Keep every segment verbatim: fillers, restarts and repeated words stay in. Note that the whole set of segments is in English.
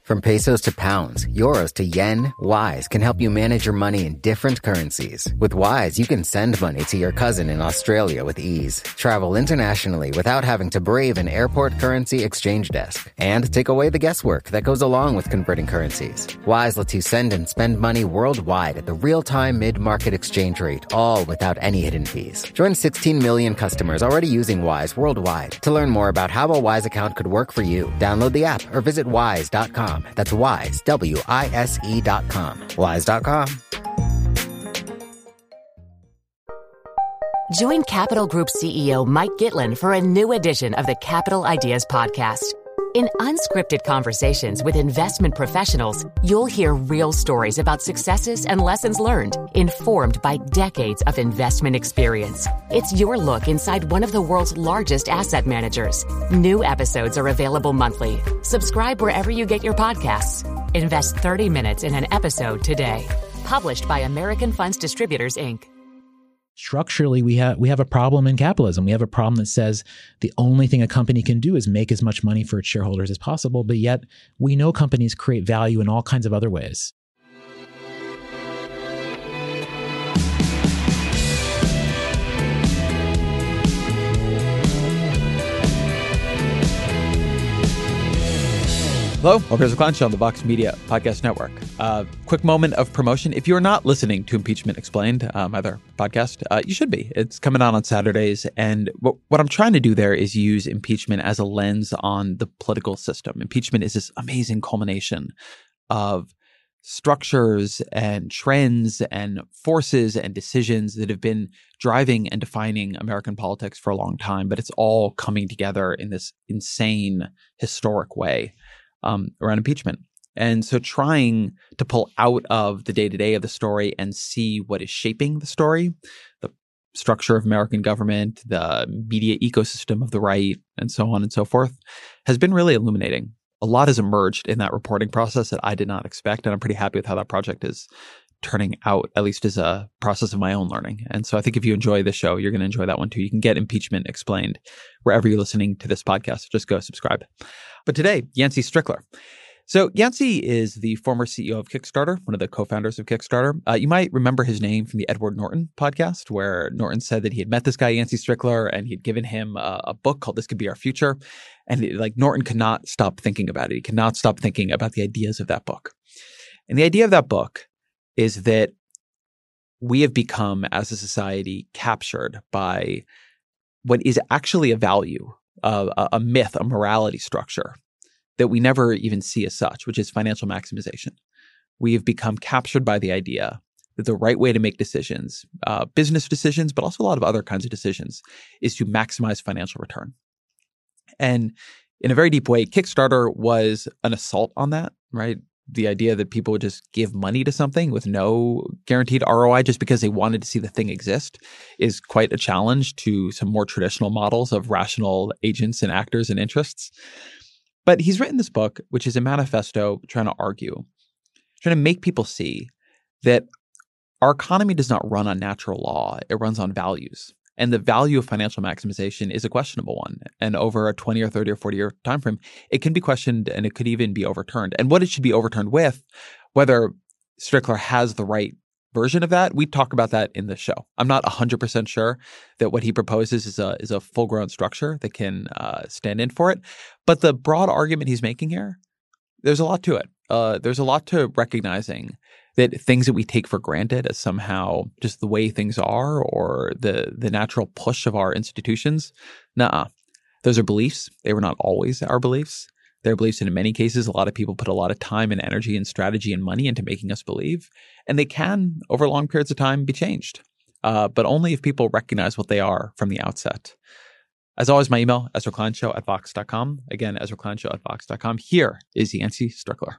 From pesos to pounds, euros to yen, Wise can help you manage your money in different currencies. With Wise, you can send money to your cousin in Australia with ease, travel internationally without having to brave an airport currency exchange desk, and take away the guesswork that goes along with converting currencies. Wise lets you send and spend money worldwide at the real-time mid-market exchange rate, all without any hidden fees. Join sixteen million customers already using Wise worldwide. To learn more about how a Wise account could work for you, download the app or visit wise dot com. That's Wise, W I S E dot com. Wise dot com. Join Capital Group C E O Mike Gitlin for a new edition of the Capital Ideas Podcast. In unscripted conversations with investment professionals, you'll hear real stories about successes and lessons learned, informed by decades of investment experience. It's your look inside one of the world's largest asset managers. New episodes are available monthly. Subscribe wherever you get your podcasts. Invest thirty minutes in an episode today. Published by American Funds Distributors, Incorporated. Structurally, we have we have a problem in capitalism. We have a problem that says the only thing a company can do is make as much money for its shareholders as possible, but yet we know companies create value in all kinds of other ways. Hello, welcome to the Klein Show on the Vox Media Podcast Network. Uh, quick moment of promotion. If you're not listening to Impeachment Explained, uh, my other podcast, uh, you should be. It's coming out on Saturdays. And what, what I'm trying to do there is use impeachment as a lens on the political system. Impeachment is this amazing culmination of structures and trends and forces and decisions that have been driving and defining American politics for a long time. But it's all coming together in this insane, historic way. Um, around impeachment. And so trying to pull out of the day-to-day of the story and see what is shaping the story, the structure of American government, the media ecosystem of the right, and so on and so forth, has been really illuminating. A lot has emerged in that reporting process that I did not expect, and I'm pretty happy with how that project is turning out, at least as a process of my own learning. And so I think if you enjoy this show, you're going to enjoy that one too. You can get Impeachment Explained wherever you're listening to this podcast. Just go subscribe. But today, Yancey Strickler. So Yancey is the former C E O of Kickstarter, one of the co-founders of Kickstarter. Uh, you might remember his name from the Edward Norton podcast, where Norton said that he had met this guy, Yancey Strickler, and he'd given him a, a book called This Could Be Our Future. And it, like Norton could not stop thinking about it. He could not stop thinking about the ideas of that book. And the idea of that book is that we have become, as a society, captured by what is actually a value, uh, a, a myth, a morality structure that we never even see as such, which is financial maximization. We have become captured by the idea that the right way to make decisions, uh, business decisions, but also a lot of other kinds of decisions, is to maximize financial return. And in a very deep way, Kickstarter was an assault on that, right? The idea that people would just give money to something with no guaranteed R O I just because they wanted to see the thing exist is quite a challenge to some more traditional models of rational agents and actors and interests. But he's written this book, which is a manifesto trying to argue, trying to make people see that our economy does not run on natural law. It runs on values. And the value of financial maximization is a questionable one. And over a twenty or thirty or forty year time frame, it can be questioned and it could even be overturned. And what it should be overturned with, whether Strickler has the right version of that, we talk about that in the show. I'm not one hundred percent sure that what he proposes is a is a full-grown structure that can uh, stand in for it. But the broad argument he's making here, there's a lot to it. Uh, there's a lot to recognizing that things that we take for granted as somehow just the way things are or the the natural push of our institutions, nuh-uh. Those are beliefs. They were not always our beliefs. They're beliefs, and in many cases, a lot of people put a lot of time and energy and strategy and money into making us believe. And they can, over long periods of time, be changed, uh, but only if people recognize what they are from the outset. As always, my email, Ezra Klein Show at vox dot com. Again, Ezra Klein Show at vox dot com. Here is Yancey Strickler.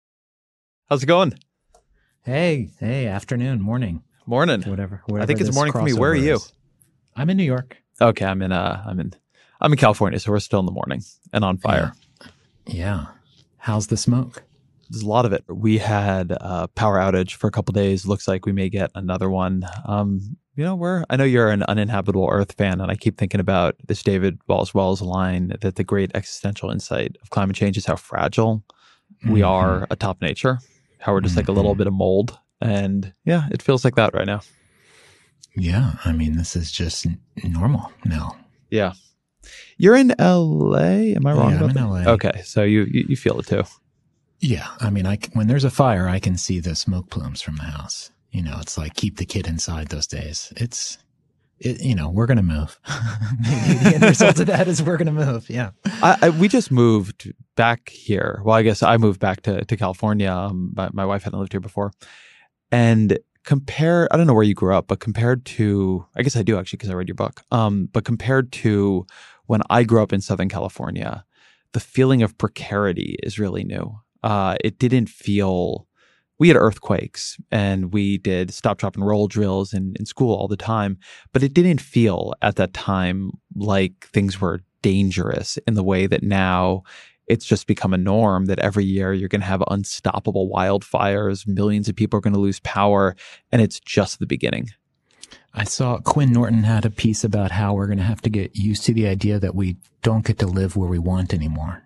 How's it going? Hey, hey, afternoon, morning, morning, whatever. whatever I think it's morning for me. Where are you? Is. I'm in New York. Okay, I'm in. Uh, I'm in. I'm in California, so we're still in the morning and on fire. Yeah. yeah. How's the smoke? There's a lot of it. We had a power outage for a couple of days. Looks like we may get another one. Um, you know, we're. I know you're an uninhabitable Earth fan, and I keep thinking about this David Wallace Wells line that the great existential insight of climate change is how fragile we Mm-hmm. are atop nature, how we're just like a little bit of mold. And yeah, it feels like that right now. Yeah. I mean, this is just n- normal now. Yeah. You're in L A? Am I wrong Yeah, about I'm in that? L A. Okay. So you, you, you feel it too. Yeah. I mean, I, c- when there's a fire, I can see the smoke plumes from the house. You know, it's like keep the kid inside those days. It's, it, you know, we're going to move. the end result of that is we're going to move. Yeah. I, I, we just moved back here. Well, I guess I moved back to, to California. Um, my, my wife hadn't lived here before. And compare, I don't know where you grew up, but compared to, I guess I do actually because I read your book. Um, but compared to when I grew up in Southern California, the feeling of precarity is really new. Uh, it didn't feel, we had earthquakes and we did stop, drop, and roll drills in, in school all the time, but it didn't feel at that time like things were dangerous in the way that now it's just become a norm that every year you're going to have unstoppable wildfires, millions of people are going to lose power, and it's just the beginning. I saw Quinn Norton had a piece about how we're going to have to get used to the idea that we don't get to live where we want anymore.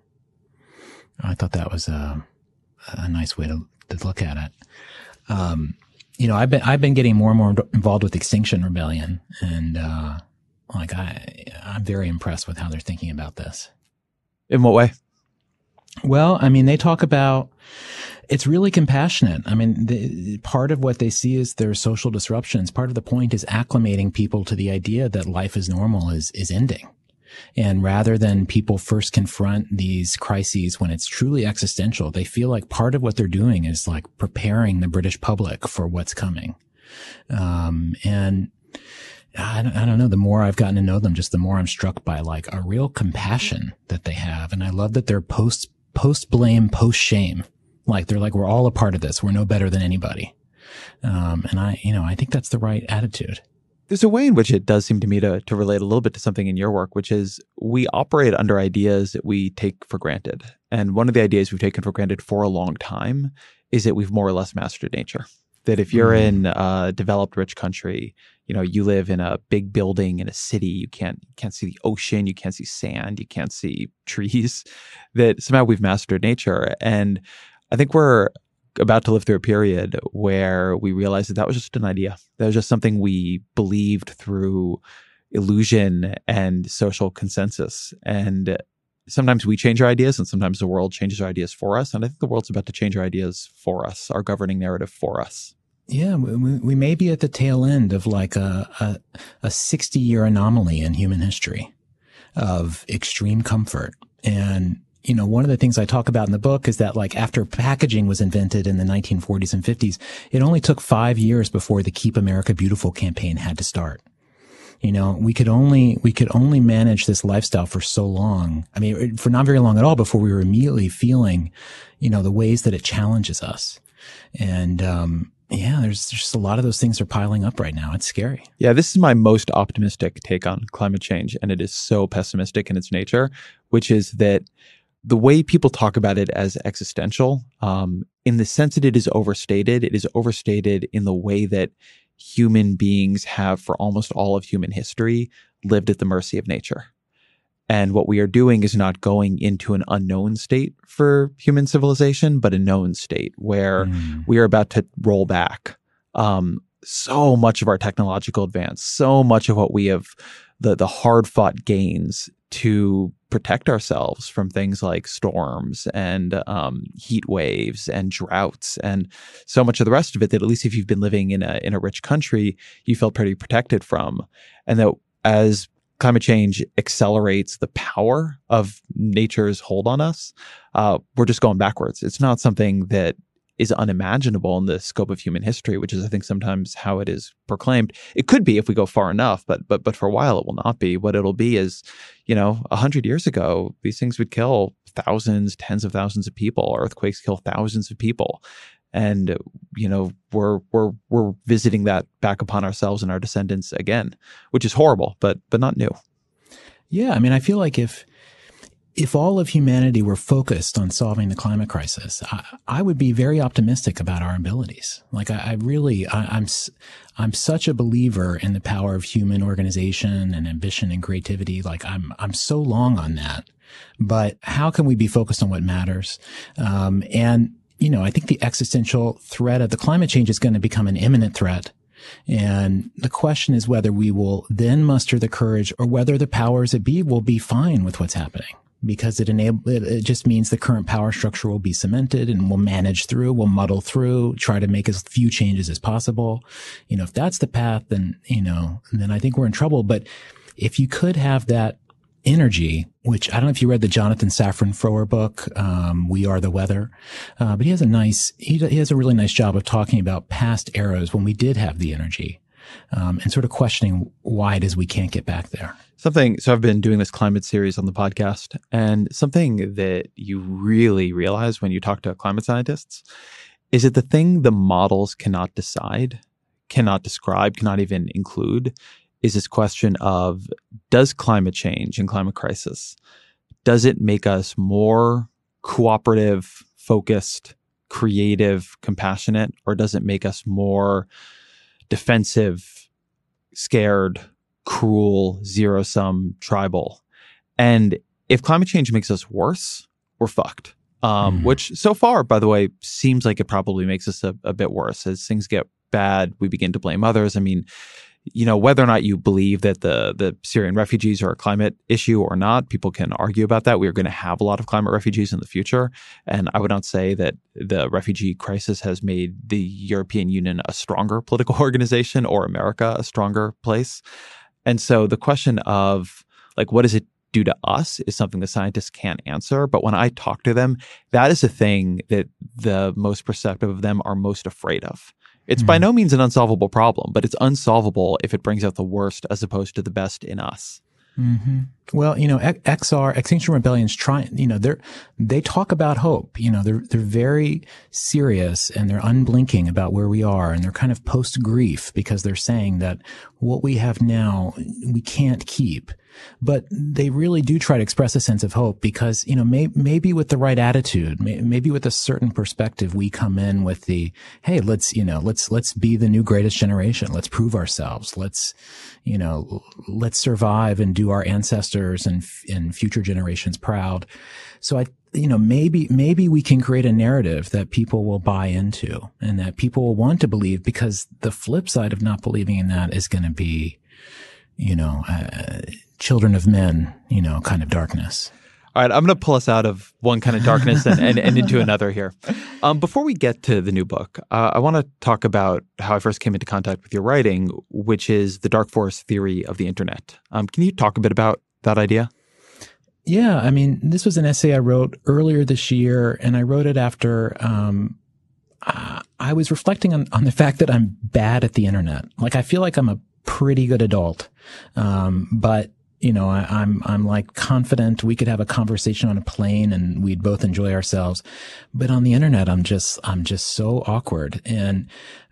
I thought that was a, a nice way to, to look at it. Um, you know, I've been I've been getting more and more involved with Extinction Rebellion, and uh, like I I'm very impressed with how they're thinking about this. In what way? Well, I mean, they talk about it's really compassionate. I mean, the, part of what they see is their social disruptions. Part of the point is acclimating people to the idea that life as normal is is ending. And rather than people first confront these crises when it's truly existential, they feel like part of what they're doing is like preparing the British public for what's coming. Um, and I don't, I don't know, the more I've gotten to know them, just the more I'm struck by like a real compassion that they have. And I love that they're post, post blame, post shame. Like they're like, we're all a part of this. We're no better than anybody. Um, and I, you know, I think that's the right attitude. There's a way in which it does seem to me to, to relate a little bit to something in your work, which is we operate under ideas that we take for granted. And one of the ideas we've taken for granted for a long time is that we've more or less mastered nature. That if you're mm. in a developed, rich country, you know, you live in a big building in a city, you can't, you can't see the ocean, you can't see sand, you can't see trees, that somehow we've mastered nature. And I think we're about to live through a period where we realize that that was just an idea. That was just something we believed through illusion and social consensus. And sometimes we change our ideas and sometimes the world changes our ideas for us. And I think the world's about to change our ideas for us, our governing narrative for us. Yeah, we, we may be at the tail end of like a, a, a sixty year anomaly in human history of extreme comfort. And you know, one of the things I talk about in the book is that like after packaging was invented in the nineteen forties and fifties, it only took five years before the Keep America Beautiful campaign had to start. You know, we could only, we could only manage this lifestyle for so long. I mean, for not very long at all before we were immediately feeling, you know, the ways that it challenges us. And, um, yeah, there's just a lot of those things are piling up right now. It's scary. Yeah, this is my most optimistic take on climate change. And it is so pessimistic in its nature, which is that the way people talk about it as existential, um, in the sense that it is overstated, it is overstated in the way that human beings have for almost all of human history lived at the mercy of nature. And what we are doing is not going into an unknown state for human civilization, but a known state where mm. we are about to roll back um, so much of our technological advance, so much of what we have, the, the hard-fought gains to protect ourselves from things like storms and um, heat waves and droughts and so much of the rest of it that at least if you've been living in a in a rich country, you felt pretty protected from. And that as climate change accelerates the power of nature's hold on us, uh, we're just going backwards. It's not something that is unimaginable in the scope of human history, which is, I think, sometimes how it is proclaimed. It could be if we go far enough, but but but for a while it will not be. What it'll be is, you know, a hundred years ago, these things would kill thousands, tens of thousands of people. Earthquakes kill thousands of people, and you know, we're we're we're visiting that back upon ourselves and our descendants again, which is horrible, but but not new. Yeah, I mean, I feel like if if all of humanity were focused on solving the climate crisis, I, I would be very optimistic about our abilities. Like I, I really, I, I'm, I'm such a believer in the power of human organization and ambition and creativity. Like I'm, I'm so long on that. But how can we be focused on what matters? Um, and you know, I think the existential threat of the climate change is going to become an imminent threat. And the question is whether we will then muster the courage or whether the powers that be will be fine with what's happening. Because it enable, it, it just means the current power structure will be cemented and we'll manage through, we'll muddle through, try to make as few changes as possible. You know, if that's the path, then, you know, then I think we're in trouble. But if you could have that energy, which I don't know if you read the Jonathan Safran Foer book, um, We Are the Weather, uh, but he has a nice, he, he has a really nice job of talking about past eras when we did have the energy. Um, and sort of questioning why it is we can't get back there. Something, so I've been doing this climate series on the podcast, and something that you really realize when you talk to climate scientists is that the thing the models cannot decide, cannot describe, cannot even include is this question of, does climate change and climate crisis, does it make us more cooperative, focused, creative, compassionate, or does it make us more defensive, scared, cruel, zero-sum, tribal? And if climate change makes us worse, we're fucked. Um, mm-hmm. Which so far, by the way, seems like it probably makes us a, a bit worse. As things get bad, we begin to blame others. I mean, you know, whether or not you believe that the the Syrian refugees are a climate issue or not, people can argue about that. We're going to have a lot of climate refugees in the future. And I would not say that the refugee crisis has made the European Union a stronger political organization or America a stronger place. And so the question of, like, what does it do to us is something the scientists can't answer. But when I talk to them, that is the thing that the most perceptive of them are most afraid of. It's mm-hmm. by no means an unsolvable problem, but it's unsolvable if it brings out the worst as opposed to the best in us. Mm-hmm. Well, you know, X R, Extinction Rebellion's trying, you know, they're, they talk about hope, you know, they're, they're very serious and they're unblinking about where we are. And they're kind of post grief because they're saying that what we have now, we can't keep. But they really do try to express a sense of hope because, you know, may, maybe with the right attitude, may, maybe with a certain perspective, we come in with the, hey, let's, you know, let's, let's be the new greatest generation. Let's prove ourselves. Let's, you know, let's survive and do our ancestors and, and future generations proud. So I, you know, maybe, maybe we can create a narrative that people will buy into and that people will want to believe, because the flip side of not believing in that is going to be, you know, uh, children of men, you know, kind of darkness. All right, I'm going to pull us out of one kind of darkness and, and, and into another here. Um, before we get to the new book, uh, I want to talk about how I first came into contact with your writing, which is the dark forest theory of the internet. Um, can you talk a bit about that idea? Yeah, I mean, this was an essay I wrote earlier this year, and I wrote it after um, uh, I was reflecting on, on the fact that I'm bad at the internet. Like, I feel like I'm a pretty good adult, um, but you know, I, I'm, I'm like confident we could have a conversation on a plane and we'd both enjoy ourselves. But on the internet, I'm just, I'm just so awkward. And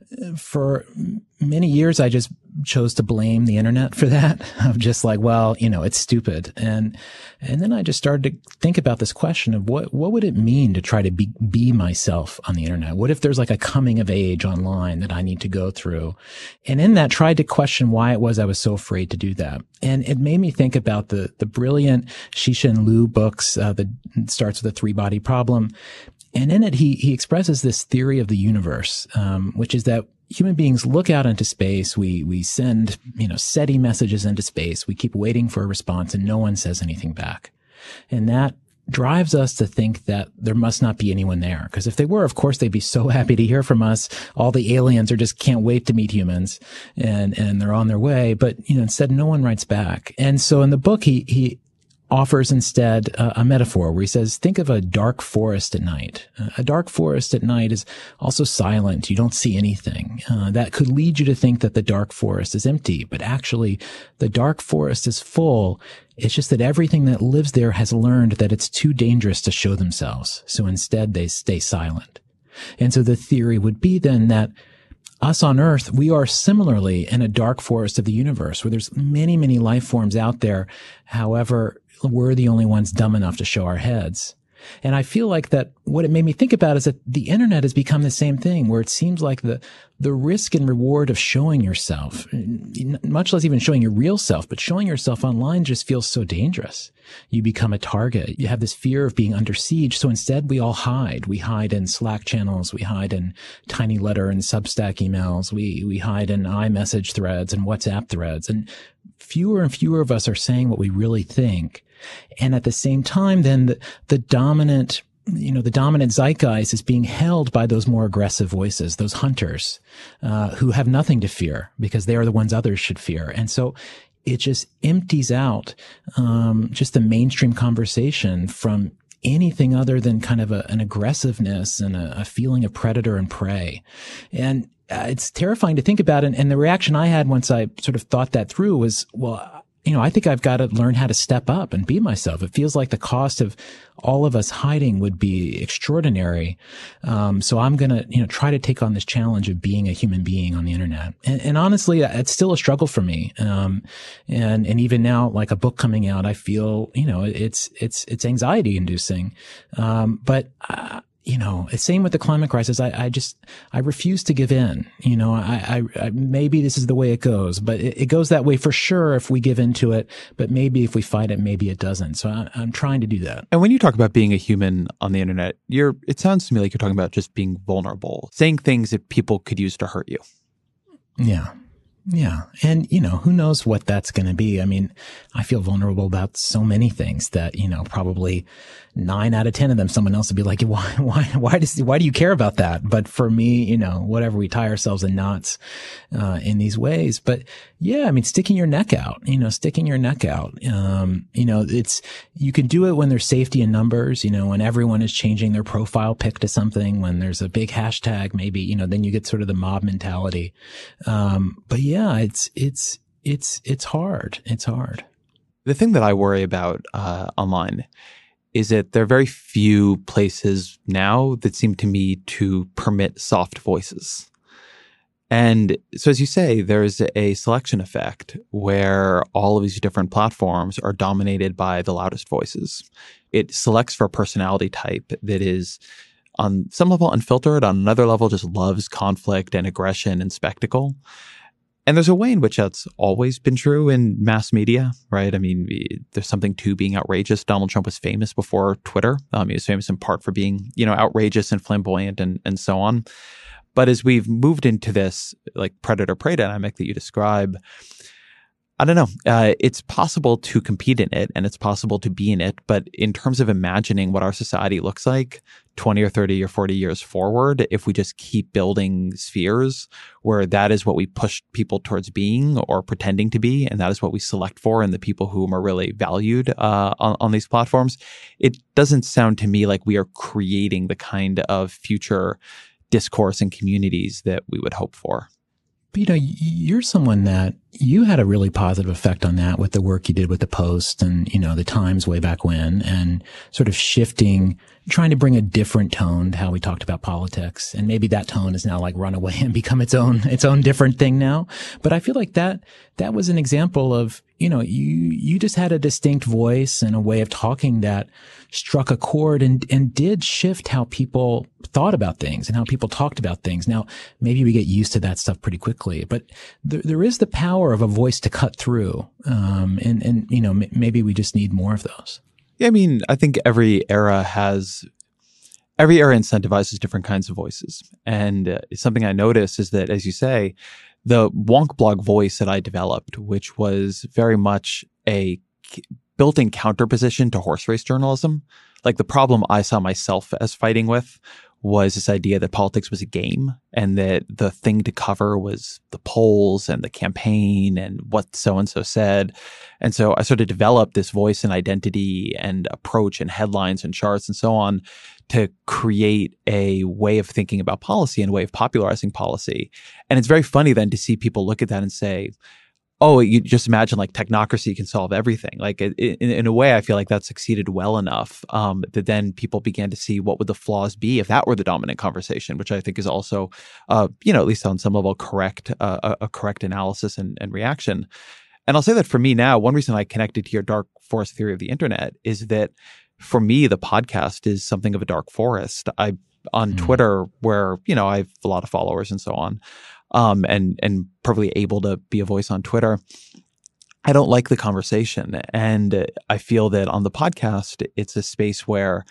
for many years, I just chose to blame the internet for that. Of just like, well, you know, it's stupid. And, and then I just started to think about this question of what, what would it mean to try to be, be myself on the internet? What if there's like a coming of age online that I need to go through? And in that, tried to question why it was I was so afraid to do that. And it made me think about the, the brilliant Cixin Liu books, uh, that starts with a three body problem. And in it, he, he expresses this theory of the universe, um, which is that human beings look out into space. We, we send, you know, SETI messages into space. We keep waiting for a response and no one says anything back. And that drives us to think that there must not be anyone there. Because if they were, of course, they'd be so happy to hear from us. All the aliens are just can't wait to meet humans and, and they're on their way. But, you know, instead, no one writes back. And so in the book, he, he, offers instead a, a metaphor where he says, think of a dark forest at night. Uh, a dark forest at night is also silent. You don't see anything. Uh, that could lead you to think that the dark forest is empty, but actually the dark forest is full. It's just that everything that lives there has learned that it's too dangerous to show themselves. So instead they stay silent. And so the theory would be then that us on Earth, we are similarly in a dark forest of the universe where there's many, many life forms out there. However, we're the only ones dumb enough to show our heads. And I feel like that what it made me think about is that the internet has become the same thing, where it seems like the, the risk and reward of showing yourself, much less even showing your real self, but showing yourself online just feels so dangerous. You become a target. You have this fear of being under siege. So instead we all hide. We hide in Slack channels. We hide in Tiny Letter and Substack emails. We, we hide in iMessage threads and WhatsApp threads. And fewer and fewer of us are saying what we really think. And at the same time, then the, the dominant, you know, the dominant zeitgeist is being held by those more aggressive voices, those hunters, uh, who have nothing to fear because they are the ones others should fear. And so it just empties out, um, just the mainstream conversation from anything other than kind of a, an aggressiveness and a, a feeling of predator and prey. And uh, it's terrifying to think about. And, and the reaction I had once I sort of thought that through was, well, you know, I think I've got to learn how to step up and be myself. It feels like the cost of all of us hiding would be extraordinary. Um, so I'm going to, you know, try to take on this challenge of being a human being on the internet. And, and honestly, it's still a struggle for me. Um, and, and even now, like a book coming out, I feel, you know, it's, it's, it's anxiety inducing. Um, but, uh, you know, same with the climate crisis. I, I just, I refuse to give in. You know, I, I, I maybe this is the way it goes, but it, it goes that way for sure if we give into it. But maybe if we fight it, maybe it doesn't. So I, I'm trying to do that. And when you talk about being a human on the internet, you're, it sounds to me like you're talking about just being vulnerable, saying things that people could use to hurt you. Yeah. Yeah. And, you know, who knows what that's going to be? I mean, I feel vulnerable about so many things that, you know, probably nine out of ten of them, someone else would be like, why, why, why does, why do you care about that? But for me, you know, whatever, we tie ourselves in knots, uh, in these ways. But yeah, I mean, sticking your neck out, you know, sticking your neck out. Um, you know, it's, you can do it when there's safety in numbers, you know, when everyone is changing their profile pic to something, when there's a big hashtag, maybe, you know, then you get sort of the mob mentality. Um, but yeah, it's, it's, it's, it's hard. It's hard. The thing that I worry about, uh, online is that there are very few places now that seem to me to permit soft voices. And so, as you say, there's a selection effect where all of these different platforms are dominated by the loudest voices. It selects for a personality type that is on some level unfiltered, on another level just loves conflict and aggression and spectacle. And there's a way in which that's always been true in mass media, right? I mean, there's something to being outrageous. Donald Trump was famous before Twitter. Um, he was famous in part for being, you know, outrageous and flamboyant and, and so on. But as we've moved into this like predator-prey dynamic that you describe, I don't know. Uh, it's possible to compete in it and it's possible to be in it. But in terms of imagining what our society looks like twenty or thirty or forty years forward, if we just keep building spheres where that is what we push people towards being or pretending to be, and that is what we select for and the people whom are really valued uh, on, on these platforms, it doesn't sound to me like we are creating the kind of future discourse and communities that we would hope for. But, you know, you're someone that you had a really positive effect on that with the work you did with the Post and, you know, the Times way back when, and sort of shifting, trying to bring a different tone to how we talked about politics. And maybe that tone is now like run away and become its own, its own different thing now. But I feel like that, that was an example of, you know, you, you just had a distinct voice and a way of talking that struck a chord and, and did shift how people thought about things and how people talked about things. Now, maybe we get used to that stuff pretty quickly, but there, there is the power of a voice to cut through. Um, and, and, you know, m- maybe we just need more of those. Yeah, I mean, I think every era has, every era incentivizes different kinds of voices. And uh, something I notice is that, as you say, the wonk blog voice that I developed, which was very much a built-in counterposition to horse race journalism, like the problem I saw myself as fighting with was this idea that politics was a game and that the thing to cover was the polls and the campaign and what so-and-so said. And so I sort of developed this voice and identity and approach and headlines and charts and so on to create a way of thinking about policy and a way of popularizing policy. And it's very funny then to see people look at that and say, oh, you just imagine like technocracy can solve everything. Like in, in a way, I feel like that succeeded well enough um, that then people began to see what would the flaws be if that were the dominant conversation, which I think is also, uh, you know, at least on some level, correct, uh, a, a correct analysis and, and reaction. And I'll say that for me now, one reason I connected to your dark forest theory of the internet is that for me, the podcast is something of a dark forest. I on mm-hmm. Twitter, where, you know, I have a lot of followers and so on, um, and and probably able to be a voice on Twitter. I don't like the conversation. And I feel that on the podcast, it's a space where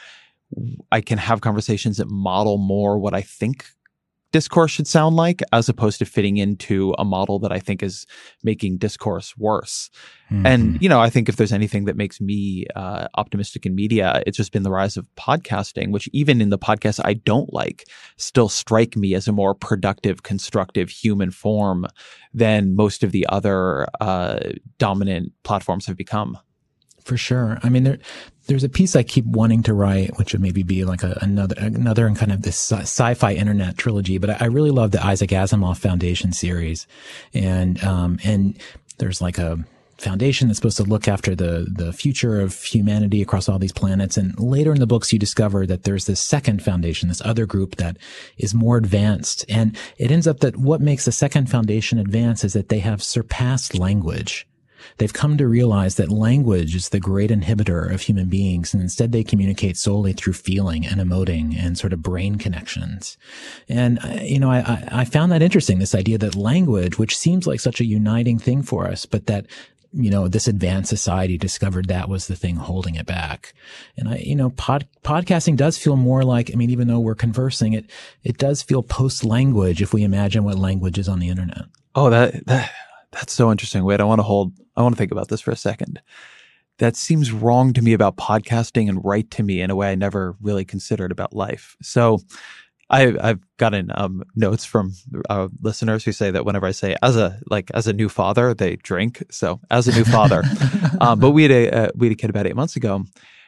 I can have conversations that model more what I think discourse should sound like, as opposed to fitting into a model that I think is making discourse worse. Mm-hmm. And, you know, I think if there's anything that makes me uh, optimistic in media, it's just been the rise of podcasting, which even in the podcasts I don't like, still strike me as a more productive, constructive human form than most of the other uh, dominant platforms have become. For sure. I mean, there, there's a piece I keep wanting to write, which would maybe be like a, another, another in kind of this sci-fi internet trilogy. But I, I really love the Isaac Asimov Foundation series, and um, and there's like a foundation that's supposed to look after the the future of humanity across all these planets. And later in the books, you discover that there's this second foundation, this other group that is more advanced. And it ends up that what makes the second foundation advance is that they have surpassed language. They've come to realize that language is the great inhibitor of human beings, and instead they communicate solely through feeling and emoting and sort of brain connections. And, you know, I, I found that interesting, this idea that language, which seems like such a uniting thing for us, but that, you know, this advanced society discovered that was the thing holding it back. And I, you know, pod, podcasting does feel more like, I mean, even though we're conversing, it, it does feel post-language if we imagine what language is on the internet. Oh, that, that, that's so interesting. Wait, I want to hold, I want to think about this for a second. That seems wrong to me about podcasting and right to me in a way I never really considered about life. So I, I've gotten um, notes from uh, listeners who say that whenever I say as a like as a new father, they drink. So as a new father, um, but we had a uh, we had a kid about eight months ago,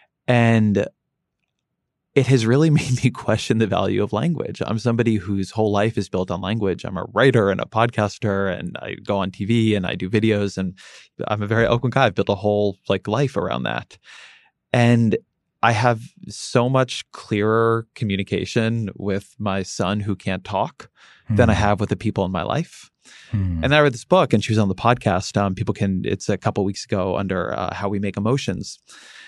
and it has really made me question the value of language. I'm somebody whose whole life is built on language. I'm a writer and a podcaster, and I go on T V and I do videos, and I'm a very eloquent guy. I've built a whole like life around that, and I have so much clearer communication with my son who can't talk mm. than I have with the people in my life. Mm. And I read this book, and she was on the podcast. Um, people can, it's a couple weeks ago under uh, How We Make Emotions.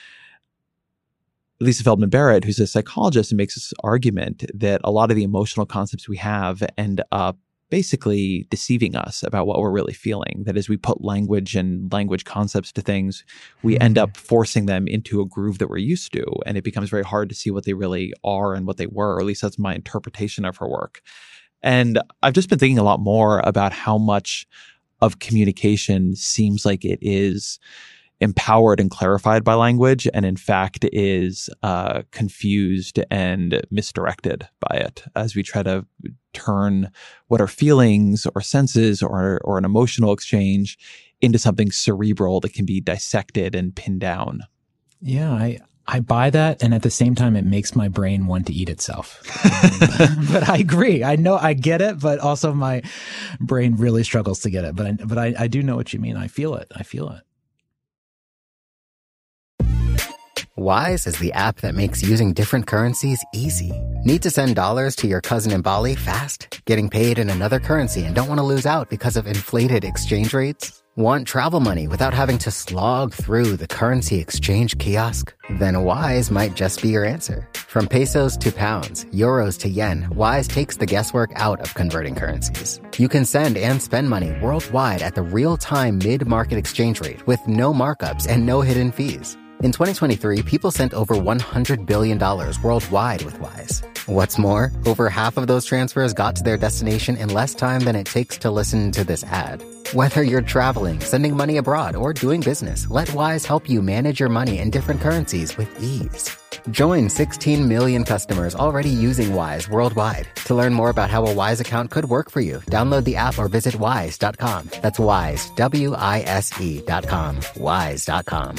Lisa Feldman Barrett, who's a psychologist, and makes this argument that a lot of the emotional concepts we have end up basically deceiving us about what we're really feeling. That as we put language and language concepts to things, we mm-hmm. end up forcing them into a groove that we're used to, and it becomes very hard to see what they really are and what they were, or at least that's my interpretation of her work. And I've just been thinking a lot more about how much of communication seems like it is empowered and clarified by language, and in fact is uh, confused and misdirected by it as we try to turn what are feelings or senses or or an emotional exchange into something cerebral that can be dissected and pinned down. Yeah, I I buy that, and at the same time, it makes my brain want to eat itself. But I agree. I know I get it, but also my brain really struggles to get it. But I, but I, I do know what you mean. I feel it. I feel it. Wise is the app that makes using different currencies easy. Need to send dollars to your cousin in Bali fast? Getting paid in another currency and don't want to lose out because of inflated exchange rates? Want travel money without having to slog through the currency exchange kiosk? Then Wise might just be your answer. From pesos to pounds, euros to yen, Wise takes the guesswork out of converting currencies. You can send and spend money worldwide at the real-time mid-market exchange rate with no markups and no hidden fees. In twenty twenty-three, people sent over one hundred billion dollars worldwide with Wise. What's more, over half of those transfers got to their destination in less time than it takes to listen to this ad. Whether you're traveling, sending money abroad, or doing business, let Wise help you manage your money in different currencies with ease. Join sixteen million customers already using Wise worldwide. To learn more about how a Wise account could work for you, download the app or visit wise dot com. That's Wise, W I S E dot com. wise dot com.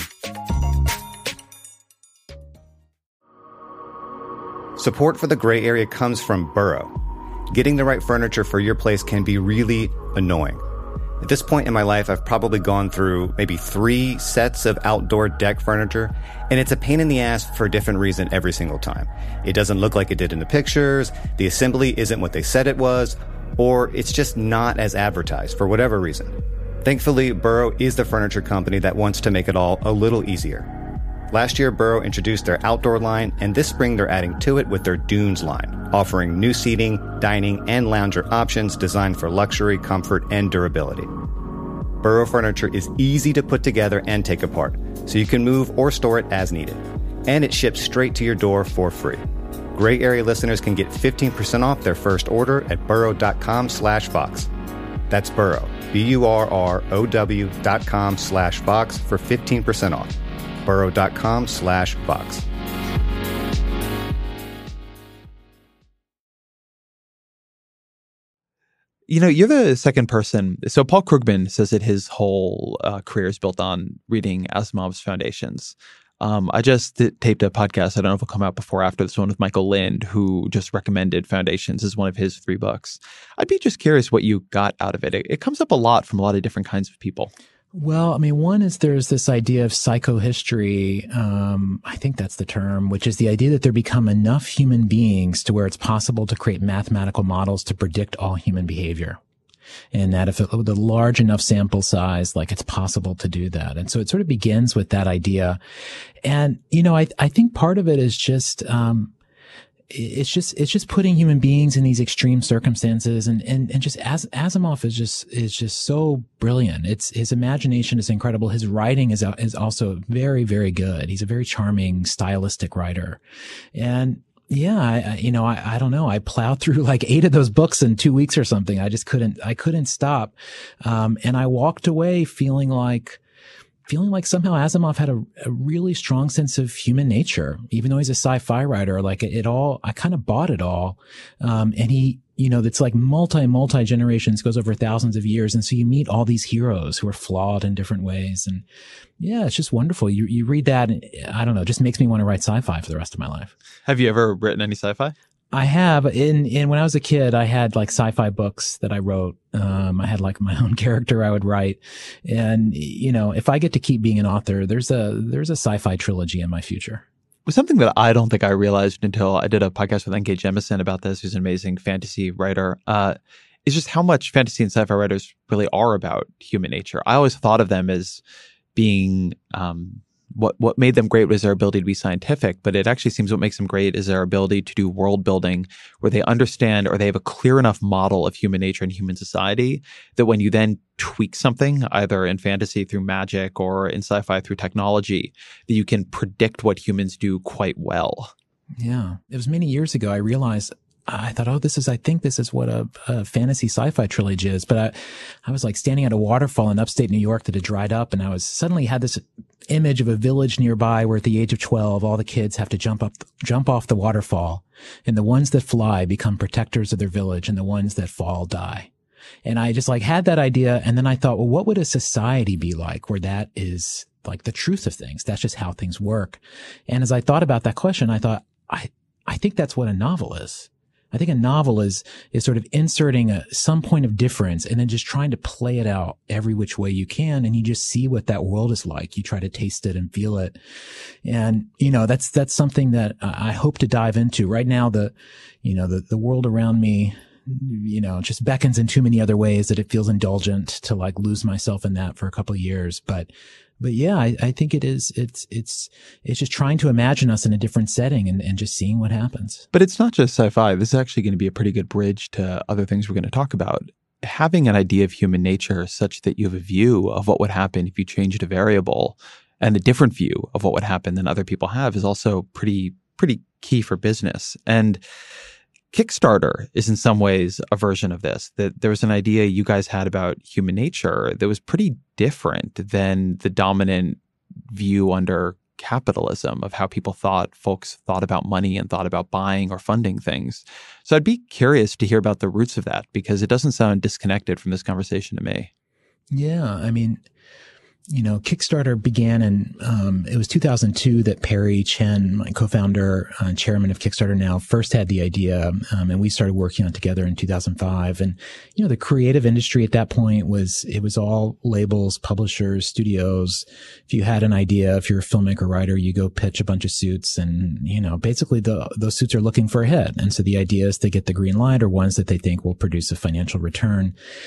Support for the gray area comes from Burrow. Getting the right furniture for your place can be really annoying. At this point in my life, I've probably gone through maybe three sets of outdoor deck furniture, and it's a pain in the ass for a different reason every single time. It doesn't look like it did in the pictures, the assembly isn't what they said it was, or it's just not as advertised for whatever reason. Thankfully, Burrow is the furniture company that wants to make it all a little easier. Last year, Burrow introduced their outdoor line, and this spring they're adding to it with their Dunes line, offering new seating, dining, and lounger options designed for luxury, comfort, and durability. Burrow furniture is easy to put together and take apart, so you can move or store it as needed. And it ships straight to your door for free. Gray Area listeners can get fifteen percent off their first order at burrow.com slash Vox. That's Burrow, B U R R O W dot com slash Vox for fifteen percent off. burrow.com slash Vox. You know, you're the second person. So Paul Krugman says that his whole uh, career is built on reading Asimov's Foundations. Um, I just did, taped a podcast. I don't know if it'll come out before or after this one with Michael Lind, who just recommended Foundations as one of his three books. I'd be just curious what you got out of it. It, it comes up a lot from a lot of different kinds of people. Well, I mean, one is there's this idea of psychohistory. Um, I think that's the term, which is the idea that there become enough human beings to where it's possible to create mathematical models to predict all human behavior. And that if it, with a large enough sample size, like it's possible to do that. And so it sort of begins with that idea. And, you know, I, I think part of it is just, um, it's just, it's just putting human beings in these extreme circumstances. And, and, and just as Asimov is just, is just so brilliant. It's, his imagination is incredible. His writing is, is also very, very good. He's a very charming, stylistic writer. And, yeah, I, you know, I, I don't know. I plowed through like eight of those books in two weeks or something. I just couldn't, I couldn't stop. Um, and I walked away feeling like, feeling like somehow Asimov had a, a really strong sense of human nature, even though he's a sci-fi writer. Like it, it all, I kind of bought it all. Um, and he, you know, it's like multi, multi generations, goes over thousands of years. And so you meet all these heroes who are flawed in different ways. And yeah, it's just wonderful. You, you read that and I don't know, it just makes me want to write sci-fi for the rest of my life. Have you ever written any sci-fi? I have. In, in when I was a kid, I had like sci-fi books that I wrote. Um, I had like my own character I would write. And, you know, if I get to keep being an author, there's a, there's a sci-fi trilogy in my future. Something that I don't think I realized until I did a podcast with N K Jemisin about this, who's an amazing fantasy writer, uh, is just how much fantasy and sci-fi writers really are about human nature. I always thought of them as being, um, what, what made them great was their ability to be scientific, but it actually seems what makes them great is their ability to do world building where they understand or they have a clear enough model of human nature and human society that when you then tweak something, either in fantasy through magic or in sci-fi through technology, that you can predict what humans do quite well. Yeah. It was many years ago I realized I thought, oh, this is, I think this is what a, a fantasy sci-fi trilogy is. But I, I was like standing at a waterfall in upstate New York that had dried up. And I was suddenly had this image of a village nearby where at the age of twelve, all the kids have to jump up, jump off the waterfall. And the ones that fly become protectors of their village and the ones that fall die. And I just like had that idea. And then I thought, well, what would a society be like where that is like the truth of things? That's just how things work. And as I thought about that question, I thought, I, I think that's what a novel is. I think a novel is, is sort of inserting a, some point of difference and then just trying to play it out every which way you can. And you just see what that world is like. You try to taste it and feel it. And, you know, that's, that's something that I hope to dive into right now. The, you know, the, the world around me, you know, just beckons in too many other ways that it feels indulgent to like lose myself in that for a couple of years. But, But yeah, I, I think it is, it's, it's, it's just trying to imagine us in a different setting and, and just seeing what happens. But it's not just sci-fi. This is actually going to be a pretty good bridge to other things we're going to talk about. Having an idea of human nature such that you have a view of what would happen if you changed a variable and a different view of what would happen than other people have is also pretty, pretty key for business. And Kickstarter is in some ways a version of this, that there was an idea you guys had about human nature that was pretty different than the dominant view under capitalism of how people thought, folks thought about money and thought about buying or funding things. So I'd be curious to hear about the roots of that because it doesn't sound disconnected from this conversation to me. Yeah, I mean, you know, Kickstarter began in, um, it was two thousand two that Perry Chen, my co-founder and uh, chairman of Kickstarter now, first had the idea. Um, and we started working on it together in two thousand five. And, you know, the creative industry at that point was, it was all labels, publishers, studios. If you had an idea, if you're a filmmaker, writer, you go pitch a bunch of suits and, you know, basically the, those suits are looking for a hit. And so the idea is to get the green light or ones that they think will produce a financial return.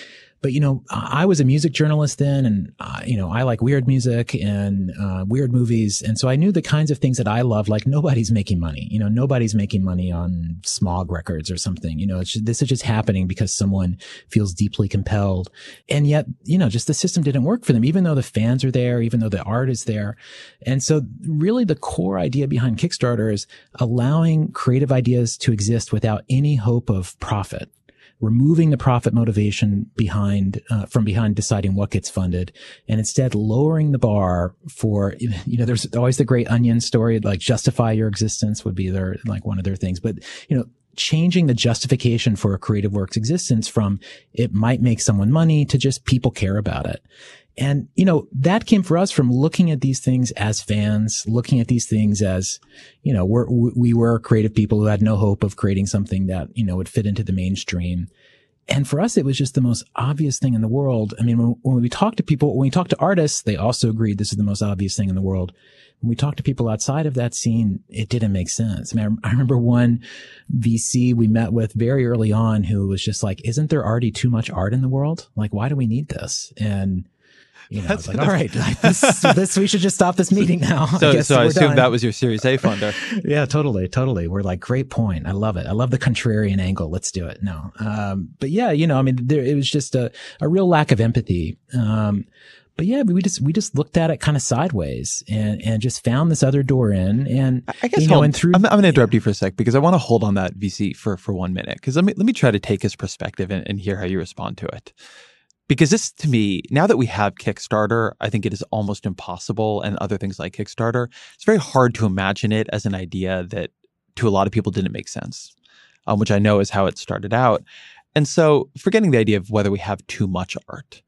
but, you know, I was a music journalist then, and, uh, you know, I like weird music and uh, weird movies. And so I knew the kinds of things that I love, like nobody's making money. You know, nobody's making money on Smog Records or something. You know, it's just, this is just happening because someone feels deeply compelled. And yet, you know, just the system didn't work for them, even though the fans are there, even though the art is there. And so really the core idea behind Kickstarter is allowing creative ideas to exist without any hope of profit, removing the profit motivation behind, uh, from behind deciding what gets funded, and instead lowering the bar for, you know, there's always the great Onion story, like justify your existence would be their, like one of their things. But, you know, changing the justification for a creative work's existence from it might make someone money to just people care about it. And, you know, that came for us from looking at these things as fans, looking at these things as, you know, we're, we were creative people who had no hope of creating something that, you know, would fit into the mainstream. And for us, it was just the most obvious thing in the world. I mean, when, when we talk to people, when we talk to artists, they also agreed this is the most obvious thing in the world. When we talked to people outside of that scene, it didn't make sense. I mean, I remember one V C we met with very early on who was just like, isn't there already too much art in the world? Like, why do we need this? And you know, it's like, all right, this, this, we should just stop this meeting now. So, I, guess so I assume done. that was your Series A funder. Yeah, totally, totally. We're like, great point. I love it. I love the contrarian angle. Let's do it. No, um, but yeah, you know, I mean, there, it was just a, a real lack of empathy. Um, but yeah, we just we just looked at it kind of sideways and and just found this other door in. And I guess you know, hold, and through, I'm, I'm going to interrupt you for a sec because I want to hold on that V C for for one minute because let me let me try to take his perspective and, and hear how you respond to it. Because this, to me, now that we have Kickstarter, I think it is almost impossible, and other things like Kickstarter, it's very hard to imagine it as an idea that to a lot of people didn't make sense, um, which I know is how it started out. And so forgetting the idea of whether we have too much art,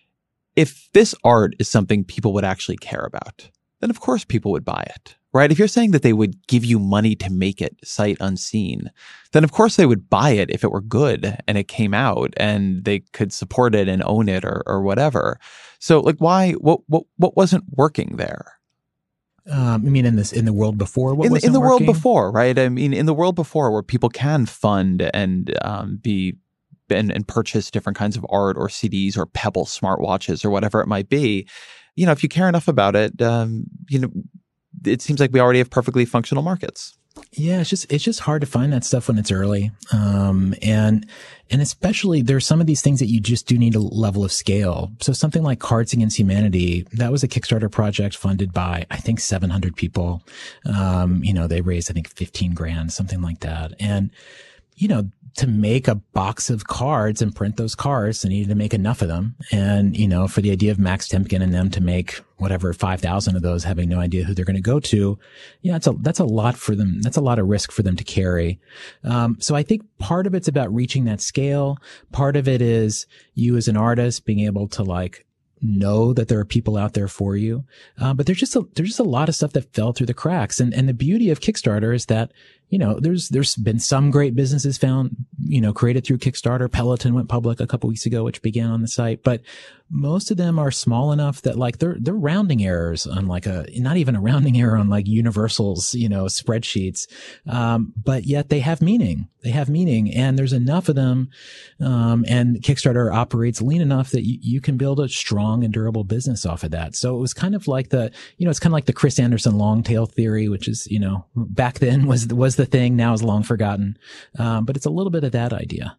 if this art is something people would actually care about, then of course people would buy it, right? If you're saying that they would give you money to make it sight unseen, then of course they would buy it if it were good and it came out and they could support it and own it or or whatever. So like why, what what what wasn't working there? Um, I mean, in this, in the world before, what in, wasn't in the working? world before, right? I mean, in the world before where people can fund and um, be and, and purchase different kinds of art or C Ds or Pebble smartwatches or whatever it might be, you know, if you care enough about it, um, you know, it seems like we already have perfectly functional markets. Yeah, it's just it's just hard to find that stuff when it's early, um, and and especially there's some of these things that you just do need a level of scale. So something like Cards Against Humanity, that was a Kickstarter project funded by I think seven hundred people. Um, you know, they raised I think fifteen grand, something like that, and you know, to make a box of cards and print those cards, they needed to make enough of them. And, you know, for the idea of Max Temkin and them to make whatever, five thousand of those, having no idea who they're going to go to. Yeah, it's a, that's a lot for them. That's a lot of risk for them to carry. Um, so I think part of it's about reaching that scale. Part of it is you as an artist being able to like, know that there are people out there for you. Uh, but there's just a, there's just a lot of stuff that fell through the cracks. And, and the beauty of Kickstarter is that, you know, there's, there's been some great businesses found, you know, created through Kickstarter. Peloton went public a couple weeks ago, which began on the site, but most of them are small enough that like they're, they're rounding errors on like a, not even a rounding error on like Universal's, you know, spreadsheets. Um, but yet they have meaning. They have meaning and there's enough of them. Um, and Kickstarter operates lean enough that you, you can build a strong and durable business off of that. So it was kind of like the, you know, it's kind of like the Chris Anderson long tail theory, which is, you know, back then was, was the thing, now is long forgotten. Um, but it's a little bit of that idea.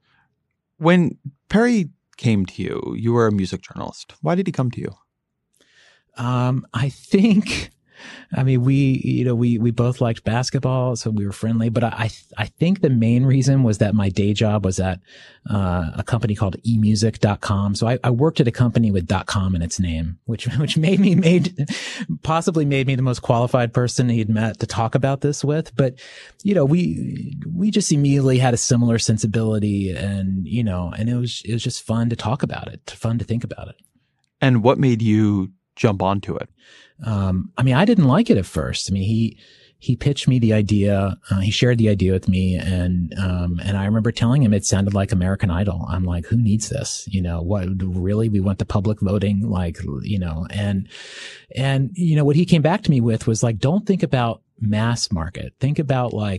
When Perry came to you, you were a music journalist. Why did he come to you? Um, I think, I mean, we, you know, we, we both liked basketball, so we were friendly, but I, I think the main reason was that my day job was at, uh, a company called e music dot com. So I, I worked at a company with .com in its name, which, which made me, made, possibly made me the most qualified person he'd met to talk about this with. But, you know, we, we just immediately had a similar sensibility and, you know, and it was, it was just fun to talk about it, fun to think about it. And what made you jump onto it? Um, I mean, I didn't like it at first. I mean, he, he pitched me the idea. Uh, he shared the idea with me. And, um, and I remember telling him it sounded like American Idol. I'm like, who needs this? You know, what really? We went to public voting, like, you know, and, and, you know, what he came back to me with was like, don't think about mass market. Think about like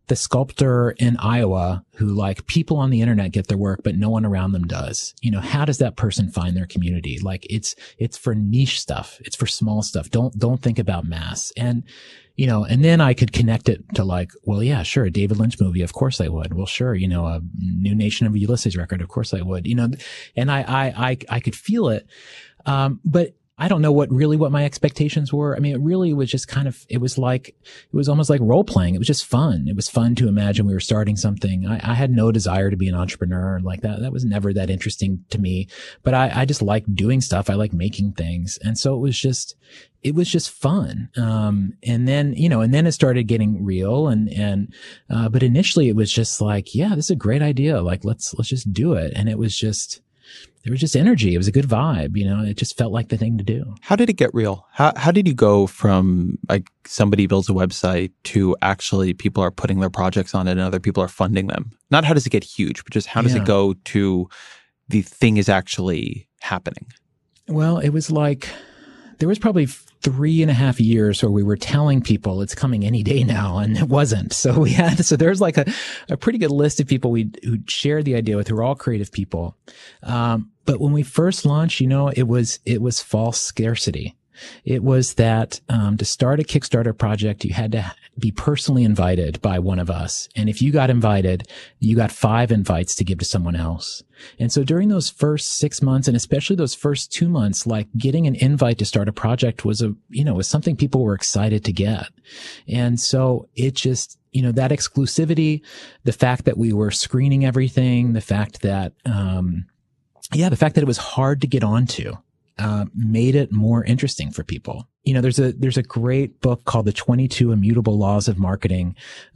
the sculptor in Iowa who, like, people on the internet get their work, but no one around them does. You know, how does that person find their community? Like, it's, it's for niche stuff. It's for small stuff. Don't, don't think about mass. And, you know, and then I could connect it to, like, well, yeah, sure, a David Lynch movie, of course I would. Well, sure, you know, a New Nation of Ulysses record, of course I would. You know, and I, I, I, I could feel it. Um, but I don't know what really what my expectations were. I mean, it really was just kind of, it was like, it was almost like role playing. It was just fun. It was fun to imagine we were starting something. I, I had no desire to be an entrepreneur like that. That was never that interesting to me, but I, I just like doing stuff. I like making things. And so it was just, it was just fun. Um, and then, you know, and then it started getting real and, and, uh, but initially it was just like, yeah, this is a great idea. Like, let's, let's just do it. And it was just, there was just energy. It was a good vibe. You know, it just felt like the thing to do. How did it get real? How how did you go from, like, somebody builds a website to actually people are putting their projects on it and other people are funding them? Not how does it get huge, but just how does Yeah. it go to the thing is actually happening? Well, it was like, there was probably three and a half years where we were telling people it's coming any day now, and it wasn't. So we had, so there's like a, a pretty good list of people we who shared the idea with, who were all creative people. Um, but when we first launched, you know, it was, it was false scarcity. It was that, um, to start a Kickstarter project, you had to be personally invited by one of us. And if you got invited, you got five invites to give to someone else. And so during those first six months, and especially those first two months, like, getting an invite to start a project was a, you know, was something people were excited to get. And so it just, you know, that exclusivity, the fact that we were screening everything, the fact that, um, yeah, the fact that it was hard to get onto, uh, made it more interesting for people. You know, there's a, there's a great book called The twenty-two Immutable Laws of Marketing,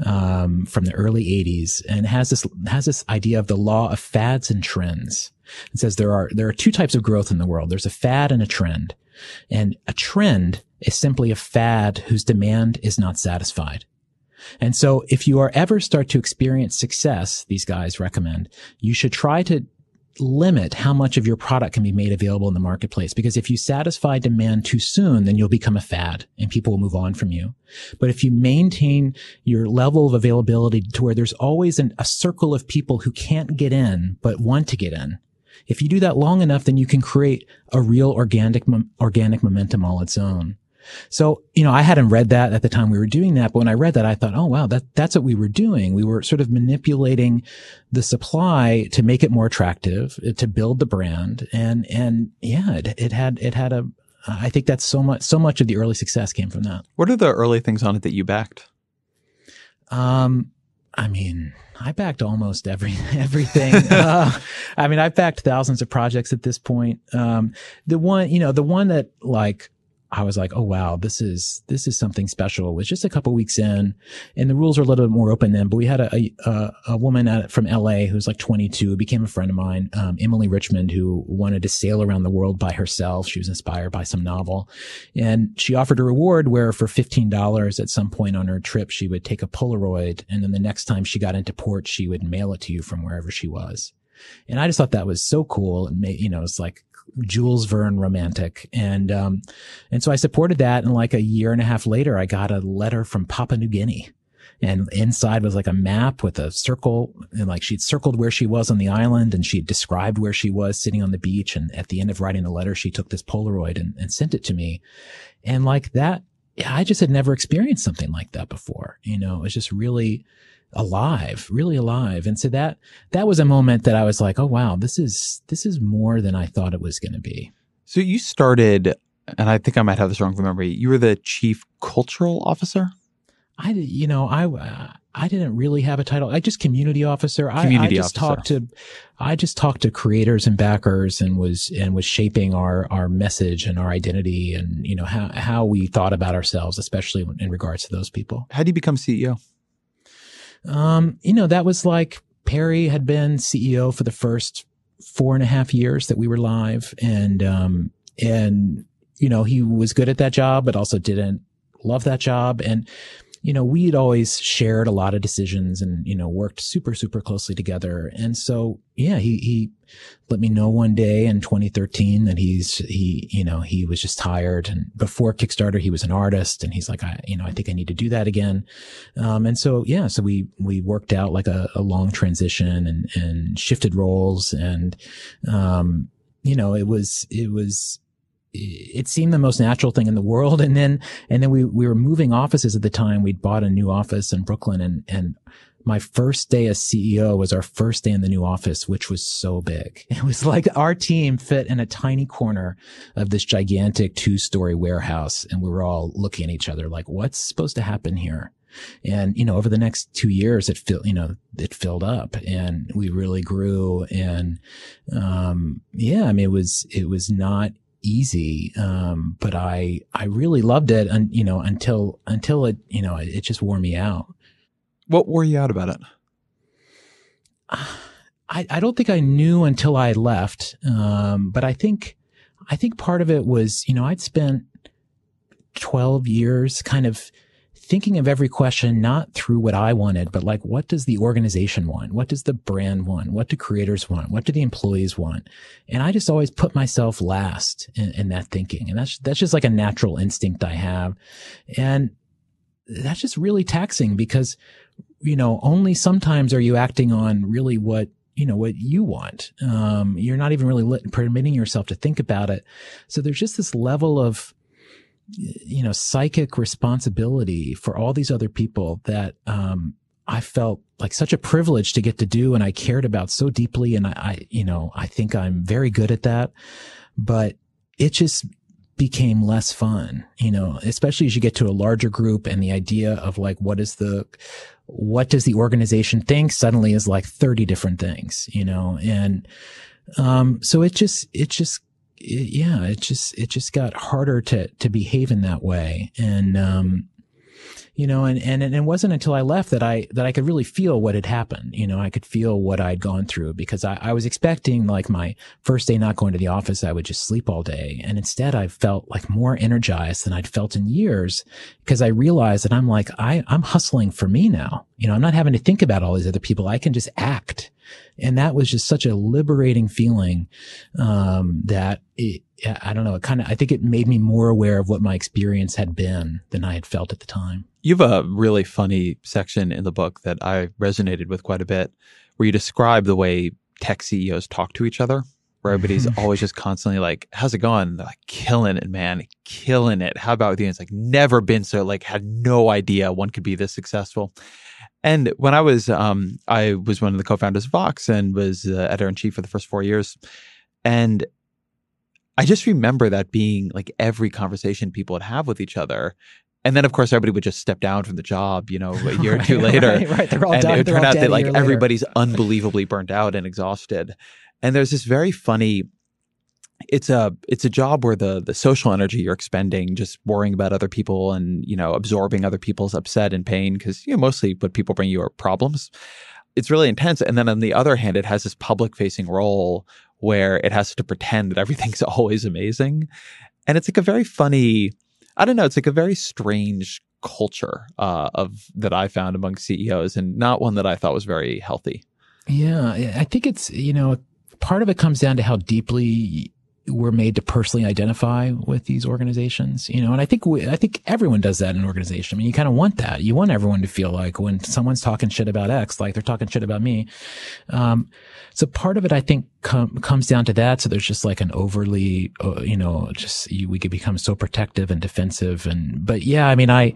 um, from the early eighties, and has this, has this idea of the law of fads and trends. It says there are, there are two types of growth in the world. There's a fad and a trend. And a trend is simply a fad whose demand is not satisfied. And so if you are ever start to experience success, these guys recommend, you should try to limit how much of your product can be made available in the marketplace. Because if you satisfy demand too soon, then you'll become a fad and people will move on from you. But if you maintain your level of availability to where there's always an, a circle of people who can't get in, but want to get in, if you do that long enough, then you can create a real organic, organic momentum all its own. So, you know, I hadn't read that at the time we were doing that, but when I read that, I thought, oh, wow, that, that's what we were doing. We were sort of manipulating the supply to make it more attractive, to build the brand. And, and yeah, it, it had, it had a, I think that's so much, so much of the early success came from that. What are the early things on it that you backed? Um, I mean, I backed almost every, everything. uh, I mean, I've backed thousands of projects at this point. Um, the one, you know, the one that, like, I was like, oh, wow, this is, this is something special. It was just a couple weeks in, and the rules are a little bit more open then, but we had a, a, a woman at, from L A who's like twenty-two, who became a friend of mine, um, Emily Richmond, who wanted to sail around the world by herself. She was inspired by some novel, and she offered a reward where for fifteen dollars at some point on her trip, she would take a Polaroid, and then the next time she got into port, she would mail it to you from wherever she was. And I just thought that was so cool. And, you know, it's like Jules Verne romantic. And, um, and so I supported that. And like a year and a half later, I got a letter from Papua New Guinea, and inside was like a map with a circle, and like she'd circled where she was on the island, and she described where she was sitting on the beach. And at the end of writing the letter, she took this Polaroid and, and sent it to me. And like that, I just had never experienced something like that before. You know, it was just really alive, really alive. And so that, that was a moment that I was like, oh, wow, this is, this is more than I thought it was going to be. So you started, and I think I might have this wrong from memory, you were the chief cultural officer? I, you know, I, uh, I didn't really have a title. I just community officer. Community I, I just officer. talked to, I just talked to creators and backers, and was, and was shaping our, our message and our identity, and, you know, how, how we thought about ourselves, especially in regards to those people. How do you become C E O? Um, you know, that was like Perry had been C E O for the first four and a half years that we were live. And, um, and, you know, he was good at that job, but also didn't love that job. And, you know, we'd always shared a lot of decisions and, you know, worked super, super closely together. And so, yeah, he, he let me know one day in twenty thirteen that he's, he, you know, he was just tired. And before Kickstarter, he was an artist, and he's like, I, you know, I think I need to do that again. Um, and so, yeah, so we, we worked out like a, a long transition and, and shifted roles. And, um, you know, it was, it was, it seemed the most natural thing in the world. And then, and then we, we were moving offices at the time. We'd bought a new office in Brooklyn, and, and my first day as C E O was our first day in the new office, which was so big. It was like our team fit in a tiny corner of this gigantic two story warehouse. And we were all looking at each other like, what's supposed to happen here? And, you know, over the next two years, it filled, you know, it filled up, and we really grew. And, um, yeah, I mean, it was, it was not easy. Um, but I, I really loved it. And, you know, until, until it, you know, it, it just wore me out. What wore you out about it? I, I don't think I knew until I left. Um, but I think, I think part of it was, you know, I'd spent twelve years kind of thinking of every question, not through what I wanted, but like, what does the organization want? What does the brand want? What do creators want? What do the employees want? And I just always put myself last in, in that thinking. And that's, that's just like a natural instinct I have. And that's just really taxing because, you know, only sometimes are you acting on really what, you know, what you want. Um, you're not even really lit, permitting yourself to think about it. So there's just this level of, you know, psychic responsibility for all these other people that, um, I felt like such a privilege to get to do, and I cared about so deeply. And I, I, you know, I think I'm very good at that, but it just became less fun, you know, especially as you get to a larger group, and the idea of like, what is the, what does the organization think suddenly is like thirty different things, you know? And, um, so it just, it just, It, yeah, it just, it just got harder to, to behave in that way. And, um, you know, and, and, and it wasn't until I left that I, that I could really feel what had happened. You know, I could feel what I'd gone through, because I, I was expecting like my first day not going to the office, I would just sleep all day. And instead I felt like more energized than I'd felt in years, because I realized that I'm like, I, I'm hustling for me now. You know, I'm not having to think about all these other people. I can just act. And that was just such a liberating feeling, um, that it, I don't know, it kind of, I think it made me more aware of what my experience had been than I had felt at the time. You have a really funny section in the book that I resonated with quite a bit, where you describe the way tech C E Os talk to each other, where everybody's always just constantly like, how's it going? They're like, killing it, man, killing it. How about with you? And it's like, never been so, like, had no idea one could be this successful. And when I was, um, I was one of the co-founders of Vox and was uh, editor-in-chief for the first four years. And I just remember that being like every conversation people would have with each other. And then, of course, everybody would just step down from the job, you know, a year right, or two later. Right, right. They're all and done. it would They're turn all out dead that a like year everybody's later. unbelievably burnt out and exhausted. And there's this very funny, it's a it's a job where the the social energy you're expending, just worrying about other people and, you know, absorbing other people's upset and pain, because, you know, mostly what people bring you are problems. It's really intense. And then on the other hand, it has this public facing role where it has to pretend that everything's always amazing. And it's like a very funny, I don't know, it's like a very strange culture uh, of that I found among C E Os, and not one that I thought was very healthy. Yeah, I think it's, you know, part of it comes down to how deeply we're made to personally identify with these organizations, you know, and I think we, I think everyone does that in an organization. I mean, you kind of want that. You want everyone to feel like when someone's talking shit about X, like they're talking shit about me. Um, so part of it, I think, com- comes down to that. So there's just like an overly, uh, you know, just you, we could become so protective and defensive. And, but yeah, I mean, I,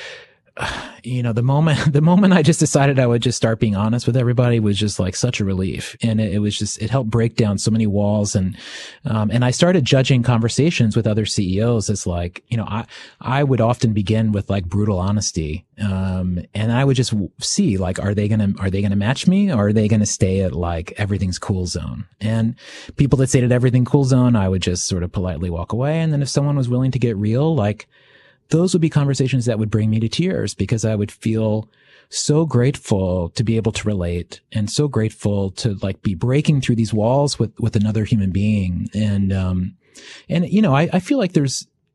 you know, the moment, the moment I just decided I would just start being honest with everybody was just like such a relief. And it, it was just, it helped break down so many walls. And, um, and I started judging conversations with other C E Os as like, you know, I, I would often begin with like brutal honesty. Um, and I would just see like, are they going to, are they going to match me, or are they going to stay at like everything's cool zone? And people that stayed at everything cool zone, I would just sort of politely walk away. And then if someone was willing to get real, like, those would be conversations that would bring me to tears, because I would feel so grateful to be able to relate, and so grateful to like be breaking through these walls with, with another human being. And, um, and, you know, I, I feel like there's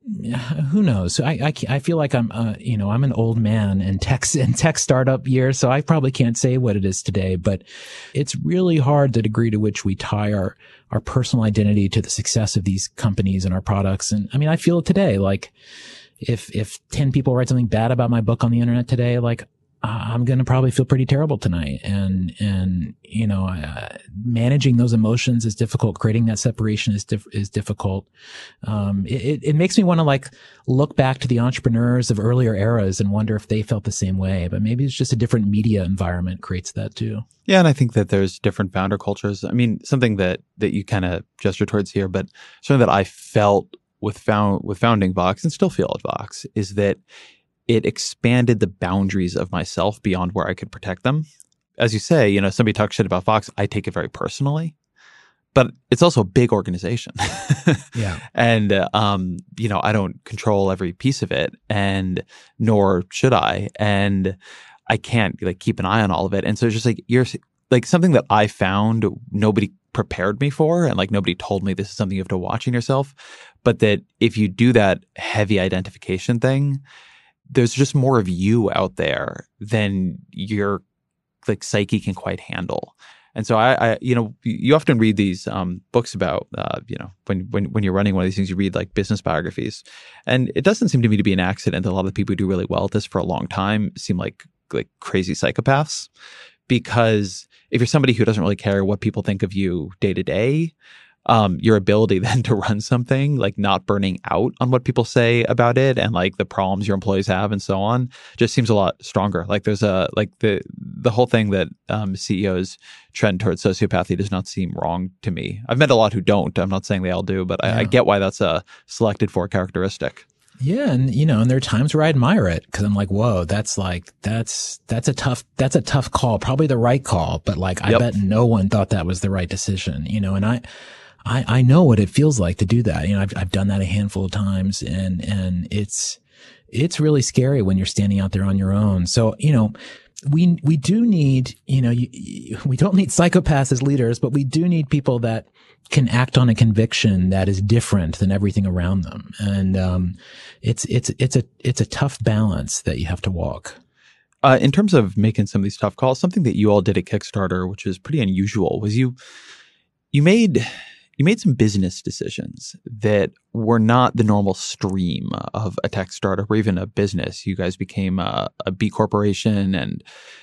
Who knows? I, I, I feel like I'm, uh, you know, I'm an old man in tech, in tech startup years, so I probably can't say what it is today, but it's really hard the degree to which we tie our, our personal identity to the success of these companies and our products. And I mean, I feel it today. Like if, if ten people write something bad about my book on the internet today, like I'm going to probably feel pretty terrible tonight. And, and, you know, uh, managing those emotions is difficult. Creating that separation is, diff- is difficult. Um, it, it makes me want to like look back to the entrepreneurs of earlier eras and wonder if they felt the same way, but maybe it's just a different media environment creates that too. Yeah. And I think that there's different founder cultures. I mean, something that, that you kind of gesture towards here, but something that I felt with found, with founding Vox and still feel at Vox is that it expanded the boundaries of myself beyond where I could protect them. As you say, you know, somebody talks shit about Vox, I take it very personally, but it's also a big organization. Yeah. And, uh, um, you know, I don't control every piece of it, and nor should I. And I can't like keep an eye on all of it. And so it's just like, you're like something that I found nobody prepared me for, and like nobody told me this is something you have to watch in yourself. But that if you do that heavy identification thing, there's just more of you out there than your like psyche can quite handle. And so I, I you know, you often read these um, books about, uh, you know, when, when, when you're running one of these things, you read like business biographies, and it doesn't seem to me to be an accident that a lot of the people who do really well at this for a long time seem like, like crazy psychopaths, because if you're somebody who doesn't really care what people think of you day to day, Um, your ability then to run something, like not burning out on what people say about it and like the problems your employees have and so on, just seems a lot stronger. Like there's a, like the, the whole thing that um, C E Os trend towards sociopathy does not seem wrong to me. I've met a lot who don't. I'm not saying they all do, but I, yeah. I get why that's a selected for characteristic. Yeah. And, you know, and there are times where I admire it because I'm like, whoa, that's like, that's, that's a tough, that's a tough call, probably the right call. But like, I Yep. bet no one thought that was the right decision, you know, and I, I, I know what it feels like to do that. You know, I've, I've done that a handful of times, and, and it's, it's really scary when you're standing out there on your own. So, you know, we, we do need, you know, you, you, we don't need psychopaths as leaders, but we do need people that can act on a conviction that is different than everything around them. And, um, it's, it's, it's a, it's a tough balance that you have to walk. Uh, in terms of making some of these tough calls, something that you all did at Kickstarter, which is pretty unusual, was you, you made, You made some business decisions that were not the normal stream of a tech startup or even a business. You guys became a, a B corporation, and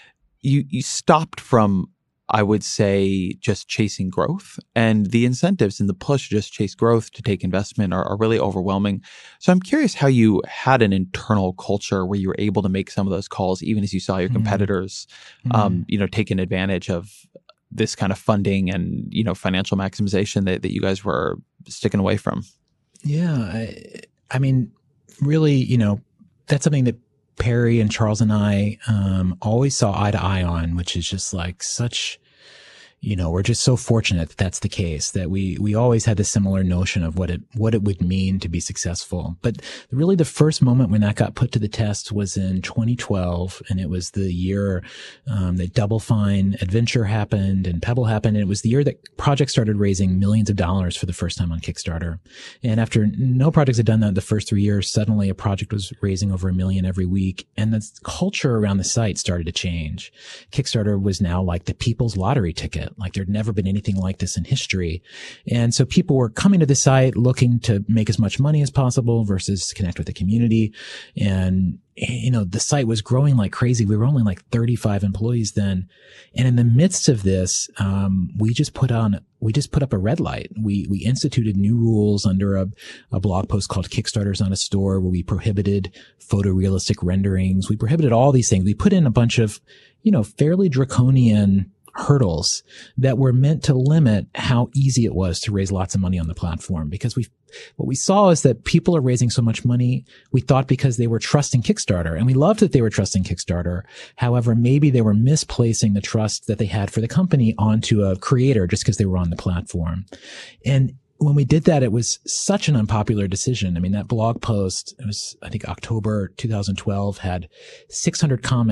you you stopped from, I would say, just chasing growth. And the incentives and the push to just chase growth, to take investment are, are really overwhelming. So I'm curious how you had an internal culture where you were able to make some of those calls, even as you saw your competitors, mm-hmm. um, you know, taking advantage of this kind of funding and, you know, financial maximization that, that you guys were sticking away from. Yeah. I, I mean, really, you know, that's something that Perry and Charles and I um, always saw eye to eye on, which is just like such, you know, we're just so fortunate that that's the case, that we, we always had a similar notion of what it, what it would mean to be successful. But really the first moment when that got put to the test was in twenty twelve. And it was the year, um, that Double Fine Adventure happened and Pebble happened. And it was the year that projects started raising millions of dollars for the first time on Kickstarter. And after no projects had done that the first three years, suddenly a project was raising over a million every week. And the culture around the site started to change. Kickstarter was now like the people's lottery ticket. Like there'd never been anything like this in history. And so people were coming to the site looking to make as much money as possible versus connect with the community. And, you know, the site was growing like crazy. We were only like thirty-five employees then. And in the midst of this, um, we just put on, we just put up a red light. We, we instituted new rules under a, a blog post called Kickstarters on a Store, where we prohibited photorealistic renderings. We prohibited all these things. We put in a bunch of, you know, fairly draconian hurdles that were meant to limit how easy it was to raise lots of money on the platform. Because we, what we saw is that people are raising so much money, we thought because they were trusting Kickstarter, and we loved that they were trusting Kickstarter. However, maybe they were misplacing the trust that they had for the company onto a creator just because they were on the platform. And when we did that, it was such an unpopular decision. I mean, that blog post, it was, I think, October two thousand twelve, had six hundred comments.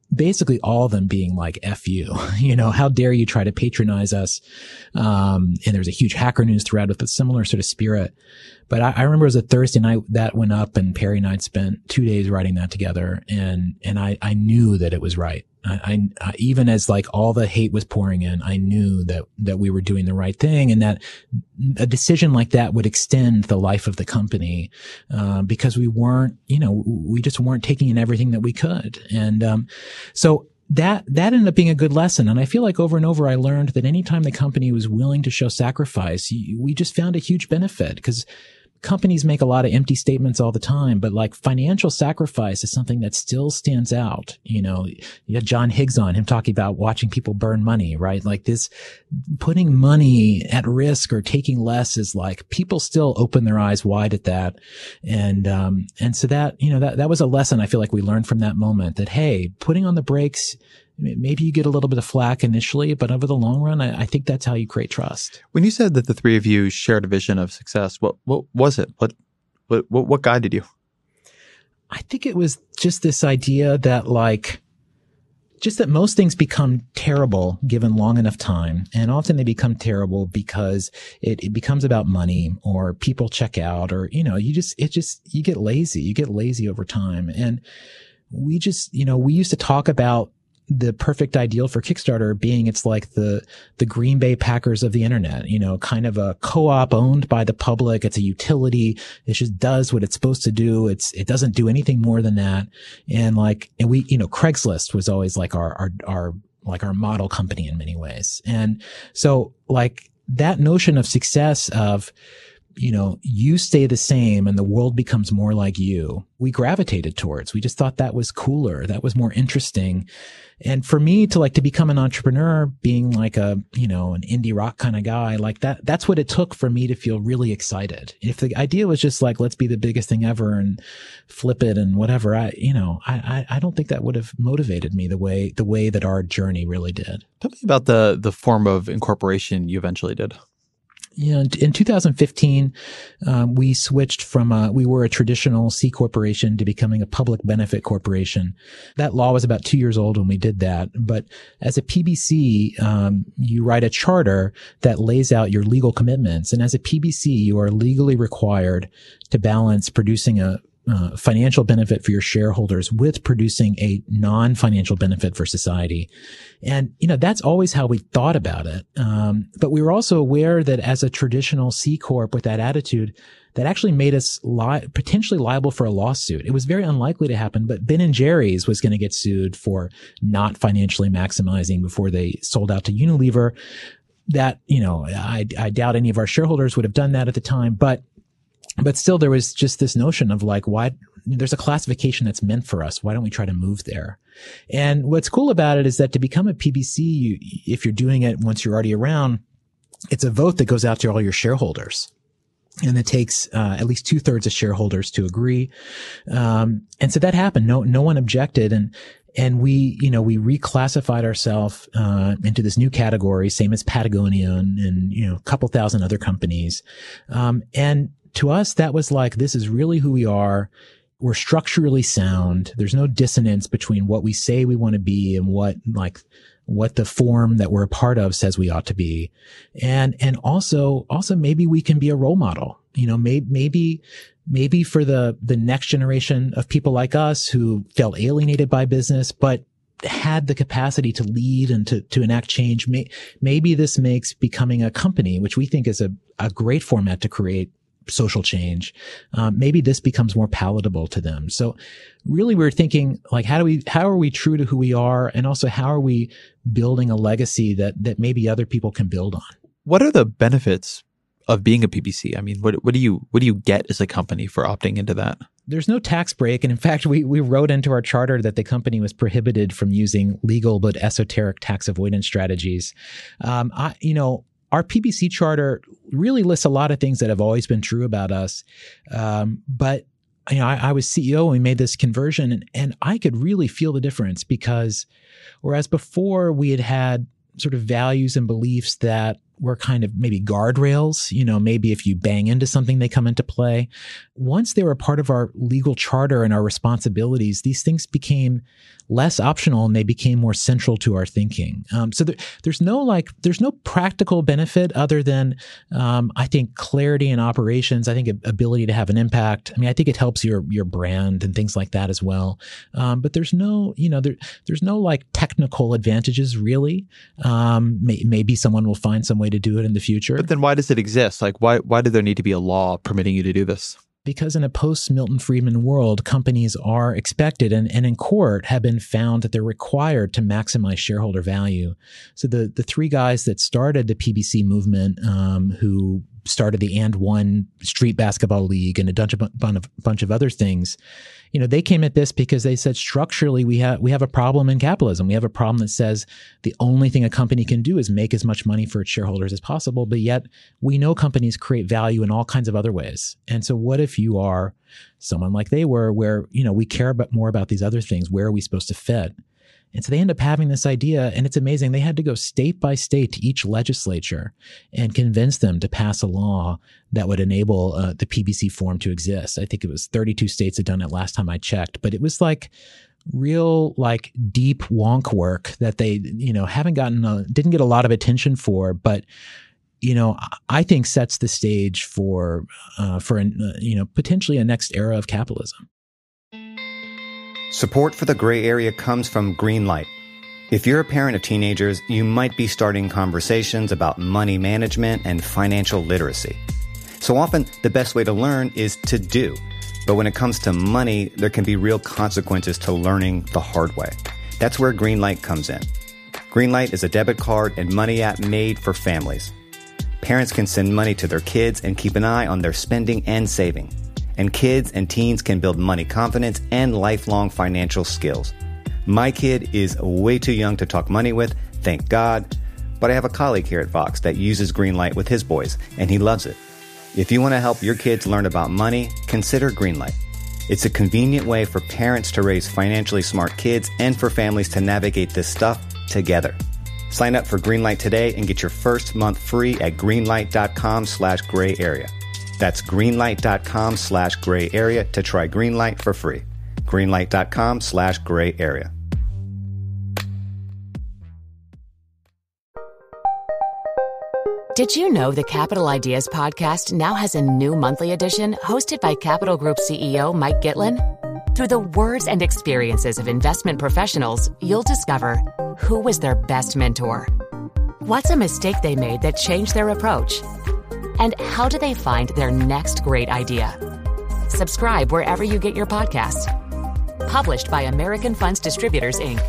basically all of them being like, F you, you know, how dare you try to patronize us? Um, and there was a huge Hacker News thread with a similar sort of spirit. But I, I remember it was a Thursday night that went up, and Perry and I spent two days writing that together. And, and I, I knew that it was right. I, I, even as like all the hate was pouring in, I knew that, that we were doing the right thing, and that a decision like that would extend the life of the company, uh, because we weren't, you know, we just weren't taking in everything that we could. And, um, so that, that ended up being a good lesson. And I feel like over and over, I learned that anytime the company was willing to show sacrifice, we just found a huge benefit, because companies make a lot of empty statements all the time, but like financial sacrifice is something that still stands out. You know, you had John Higgs on, him talking about watching people burn money, right? Like this, putting money at risk or taking less is like, people still open their eyes wide at that. And, um, and so that, you know, that, that was a lesson I feel like we learned from that moment, that, hey, putting on the brakes, maybe you get a little bit of flack initially, but over the long run, I, I think that's how you create trust. When you said that the three of you shared a vision of success, what what was it? What what what guided you? I think it was just this idea that like, just that most things become terrible given long enough time. And often they become terrible because it, it becomes about money, or people check out, or, you know, you just, it just, you get lazy, you get lazy over time. And we just, you know, we used to talk about the perfect ideal for Kickstarter being, it's like the, the Green Bay Packers of the internet, you know, kind of a co-op owned by the public. It's a utility. It just does what it's supposed to do. It's, it doesn't do anything more than that. And like, and we, you know, Craigslist was always like our, our, our, like our model company in many ways. And so like that notion of success of, you know, you stay the same and the world becomes more like you, we gravitated towards. We just thought that was cooler. That was more interesting. And for me to like, to become an entrepreneur, being like a, you know, an indie rock kind of guy, like that, that's what it took for me to feel really excited. If the idea was just like, let's be the biggest thing ever and flip it and whatever, I, you know, I, I, I don't think that would have motivated me the way, the way that our journey really did. Tell me about the, the form of incorporation you eventually did. Yeah, in two thousand fifteen, um, we switched from a, we were a traditional C corporation to becoming a public benefit corporation. That law was about two years old when we did that. But as a P B C, um, you write a charter that lays out your legal commitments. And as a P B C, you are legally required to balance producing a Uh, financial benefit for your shareholders with producing a non-financial benefit for society. And, you know, that's always how we thought about it. Um, but we were also aware that as a traditional C Corp with that attitude, that actually made us li- potentially liable for a lawsuit. It was very unlikely to happen, but Ben and Jerry's was going to get sued for not financially maximizing before they sold out to Unilever. That, you know, I, I doubt any of our shareholders would have done that at the time, but But still, there was just this notion of like, why there's a classification that's meant for us. Why don't we try to move there? And what's cool about it is that to become a P B C, you, if you're doing it once you're already around, it's a vote that goes out to all your shareholders. And it takes uh, at least two thirds of shareholders to agree. Um, and so that happened. No, no one objected. And, and we, you know, we reclassified ourselves uh, into this new category, same as Patagonia and, and, you know, a couple thousand other companies. Um, and to us, that was like, this is really who we are. We're structurally sound. There's no dissonance between what we say we want to be and what like what the form that we're a part of says we ought to be. And and also also maybe we can be a role model. You know, maybe maybe maybe for the the next generation of people like us who felt alienated by business, but had the capacity to lead and to, to enact change. May, maybe this makes becoming a company, which we think is a, a great format to create social change. Um, maybe this becomes more palatable to them. So really we're thinking like, how do we, how are we true to who we are? And also how are we building a legacy that, that maybe other people can build on? What are the benefits of being a P B C? I mean, what, what do you, what do you get as a company for opting into that? There's no tax break. And in fact, we, we wrote into our charter that the company was prohibited from using legal but esoteric tax avoidance strategies. Um, I, you know, our P B C charter really lists a lot of things that have always been true about us. Um, but, you know, I, I was C E O when we made this conversion, and, and I could really feel the difference because whereas before we had had sort of values and beliefs that were kind of maybe guardrails. You know, maybe if you bang into something, they come into play. Once they were part of our legal charter and our responsibilities, these things became less optional and they became more central to our thinking. Um, so there, there's no like, there's no practical benefit other than, um, I think, clarity in operations. I think ability to have an impact. I mean, I think it helps your your brand and things like that as well. Um, but there's no, you know, there, there's no like technical advantages really. Um, may, maybe someone will find some way to do it in the future. But then why does it exist? Like, why why do there need to be a law permitting you to do this? Because in a post-Milton Friedman world, companies are expected and, and in court have been found that they're required to maximize shareholder value. So the, the three guys that started the P B C movement, um, who started the And One Street Basketball League and a bunch of, bunch of other things, you know, they came at this because they said structurally we have we have a problem in capitalism. We have a problem that says the only thing a company can do is make as much money for its shareholders as possible. But yet we know companies create value in all kinds of other ways. And so what if you are someone like they were, where, you know, we care about more about these other things? Where are we supposed to fit? And so they end up having this idea, and it's amazing. They had to go state by state to each legislature and convince them to pass a law that would enable uh, the P B C form to exist. I think it was thirty-two states had done it last time I checked, but it was like real, like deep wonk work that they, you know, haven't gotten, a, didn't get a lot of attention for, but you know, I think sets the stage for, uh, for an, uh, you know, potentially a next era of capitalism. Support for the gray area comes from Greenlight. If you're a parent of teenagers, you might be starting conversations about money management and financial literacy. So often, the best way to learn is to do. But when it comes to money, there can be real consequences to learning the hard way. That's where Greenlight comes in. Greenlight is a debit card and money app made for families. Parents can send money to their kids and keep an eye on their spending and saving. And kids and teens can build money confidence and lifelong financial skills. My kid is way too young to talk money with, thank God, but I have a colleague here at Vox that uses Greenlight with his boys, and he loves it. If you want to help your kids learn about money, consider Greenlight. It's a convenient way for parents to raise financially smart kids and for families to navigate this stuff together. Sign up for Greenlight today and get your first month free at greenlight.com slash gray area. That's greenlight.com slash gray area to try Greenlight for free. Greenlight.com slash gray area. Did you know the Capital Ideas podcast now has a new monthly edition hosted by Capital Group C E O Mike Gitlin? Through the words and experiences of investment professionals, you'll discover who was their best mentor, what's a mistake they made that changed their approach, and how do they find their next great idea? Subscribe wherever you get your podcasts. Published by American Funds Distributors, Incorporated.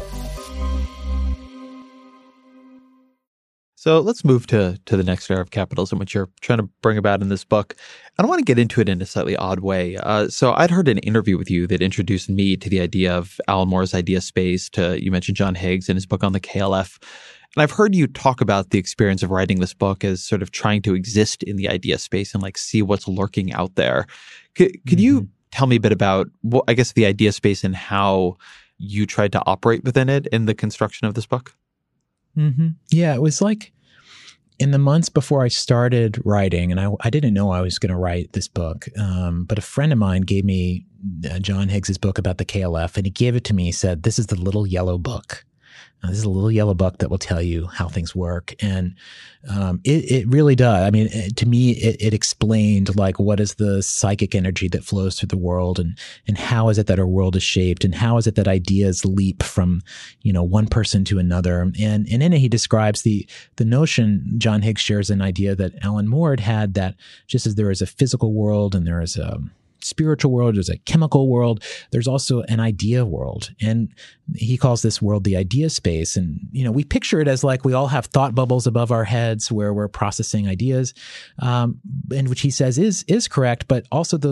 So let's move to to the next era of capitalism, which you're trying to bring about in this book. And I want to get into it in a slightly odd way. Uh, so I'd heard an interview with you that introduced me to the idea of Alan Moore's idea space. To you mentioned John Higgs and his book on the K L F. And I've heard you talk about the experience of writing this book as sort of trying to exist in the idea space and like see what's lurking out there. Could, could mm-hmm. you tell me a bit about, what, I guess, the idea space and how you tried to operate within it in the construction of this book? Mm-hmm. Yeah, it was like in the months before I started writing, and I, I didn't know I was going to write this book, um, but a friend of mine gave me uh, John Higgs's book about the K L F, and he gave it to me. He said, "This is the little yellow book. Uh, this is a little yellow book that will tell you how things work." And um, it, it really does. I mean, it, to me, it, it explained like what is the psychic energy that flows through the world, and and how is it that our world is shaped, and how is it that ideas leap from, you know, one person to another. And and in it, he describes the the notion. John Higgs shares an idea that Alan Moore had had, that just as there is a physical world and there is a spiritual world, there's a chemical world, there's also an idea world. And he calls this world the idea space. And, you know, we picture it as like we all have thought bubbles above our heads where we're processing ideas, um, and which he says is is correct. But also those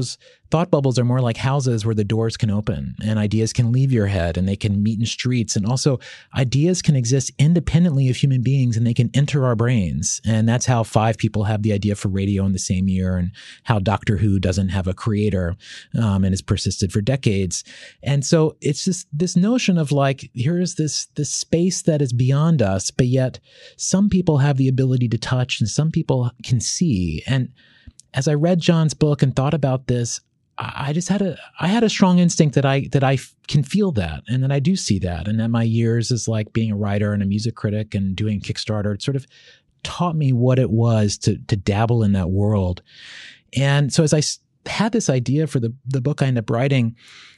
thought bubbles are more like houses where the doors can open and ideas can leave your head and they can meet in streets. And also ideas can exist independently of human beings and they can enter our brains. And that's how five people have the idea for radio in the same year, and how Doctor Who doesn't have a creator um, and has persisted for decades. And so it's just this notion of like, here is this, this space that is beyond us, but yet some people have the ability to touch and some people can see. And as I read John's book and thought about this, I just had a, I had a strong instinct that I, that I f- can feel that, and that I do see that. And that my years as like being a writer and a music critic and doing Kickstarter, it sort of taught me what it was to, to dabble in that world. And so as I s- had this idea for the, the book I ended up writing,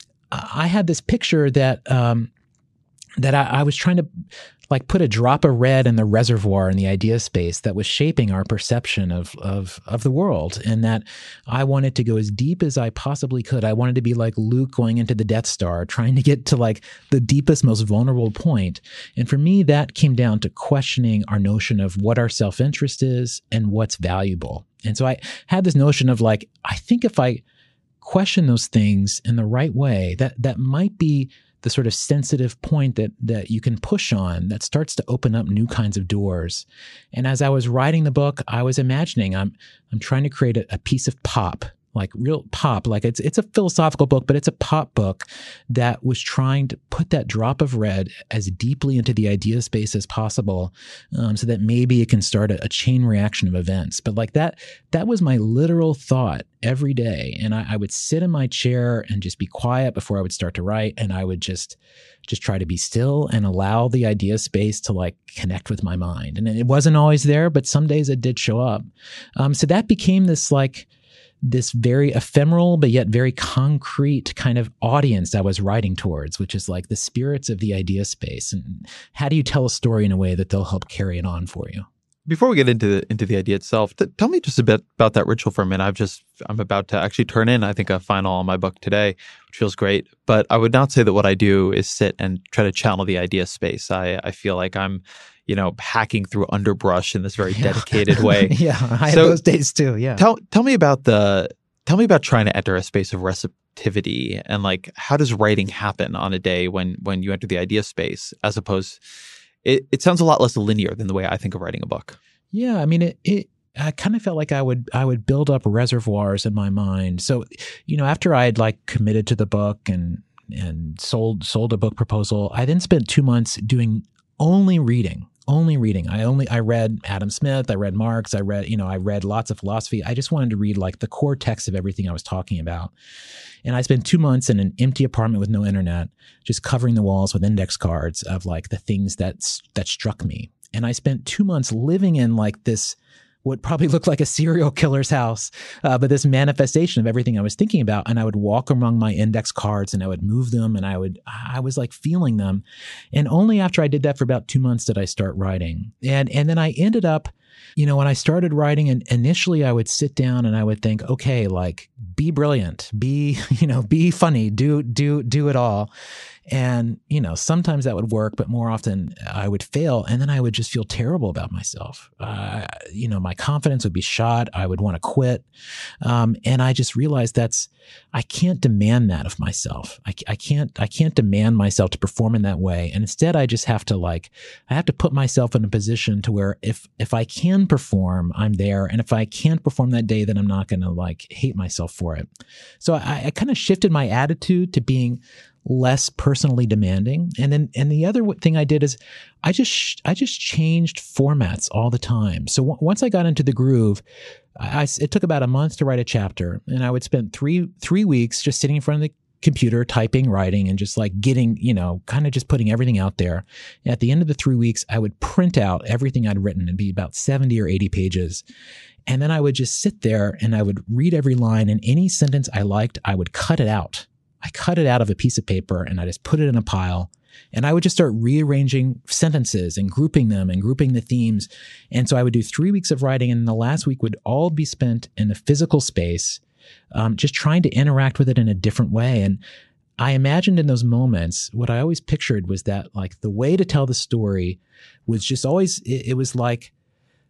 I had this picture that, um, that I, I was trying to like put a drop of red in the reservoir in the idea space that was shaping our perception of, of, of the world. And that I wanted to go as deep as I possibly could. I wanted to be like Luke going into the Death Star, trying to get to like the deepest, most vulnerable point. And for me, that came down to questioning our notion of what our self-interest is and what's valuable. And so I had this notion of like, I think if I question those things in the right way, that, that might be the sort of sensitive point that that you can push on that starts to open up new kinds of doors. And as I was writing the book, I was imagining I'm I'm trying to create a, a piece of pop, like real pop, like it's it's a philosophical book, but it's a pop book that was trying to put that drop of red as deeply into the idea space as possible, um, so that maybe it can start a, a chain reaction of events. But like that, that was my literal thought every day. And I, I would sit in my chair and just be quiet before I would start to write. And I would just, just try to be still and allow the idea space to like connect with my mind. And it wasn't always there, but some days it did show up. Um, so that became this like, this very ephemeral, but yet very concrete kind of audience I was writing towards, which is like the spirits of the idea space. And how do you tell a story in a way that they'll help carry it on for you? Before we get into the, into the idea itself, th- tell me just a bit about that ritual for a minute. I've just, I'm about to actually turn in, I think, a final on my book today, which feels great. But I would not say that what I do is sit and try to channel the idea space. I, I feel like I'm, you know, hacking through underbrush in this very Yeah. dedicated way. Yeah, I So had those days too. Yeah. Tell tell me about the tell me about trying to enter a space of receptivity, and like, how does writing happen on a day when when you enter the idea space, as opposed it, it sounds a lot less linear than the way I think of writing a book. Yeah, I mean, it, it I kind of felt like I would I would build up reservoirs in my mind. So, you know, after I had like committed to the book and and sold sold a book proposal, I then spent two months doing only reading. Only reading. I only, I read Adam Smith, I read Marx, I read, you know, I read lots of philosophy. I just wanted to read like the core text of everything I was talking about. And I spent two months in an empty apartment with no internet, just covering the walls with index cards of like the things that, that struck me. And I spent two months living in like this, what probably looked like a serial killer's house, uh, but this manifestation of everything I was thinking about. And I would walk among my index cards and I would move them and I would, I was like feeling them. And only after I did that for about two months did I start writing. And, and then I ended up, you know, when I started writing, and initially I would sit down and I would think, okay, like be brilliant, be, you know, be funny, do, do, do it all. And, you know, sometimes that would work, but more often I would fail. And then I would just feel terrible about myself. Uh, you know, my confidence would be shot. I would want to quit. Um, and I just realized that's, I can't demand that of myself. I, I can't, I can't demand myself to perform in that way. And instead I just have to like, I have to put myself in a position to where if, if I can perform, I'm there. And if I can't perform that day, then I'm not going to like hate myself for it. So I, I kind of shifted my attitude to being less personally demanding. And then, and the other thing I did is I just, I just changed formats all the time. So w- once I got into the groove, I, I, it took about a month to write a chapter, and I would spend three, three weeks just sitting in front of the computer, typing, writing, and just like getting, you know, kind of just putting everything out there. And at the end of the three weeks, I would print out everything I'd written. It'd be about seventy or eighty pages. And then I would just sit there and I would read every line, and any sentence I liked, I would cut it out. I cut it out of a piece of paper and I just put it in a pile, and I would just start rearranging sentences and grouping them and grouping the themes. And so I would do three weeks of writing, and the last week would all be spent in a physical space, um, just trying to interact with it in a different way. And I imagined in those moments, what I always pictured was that like the way to tell the story was just always, it, it was like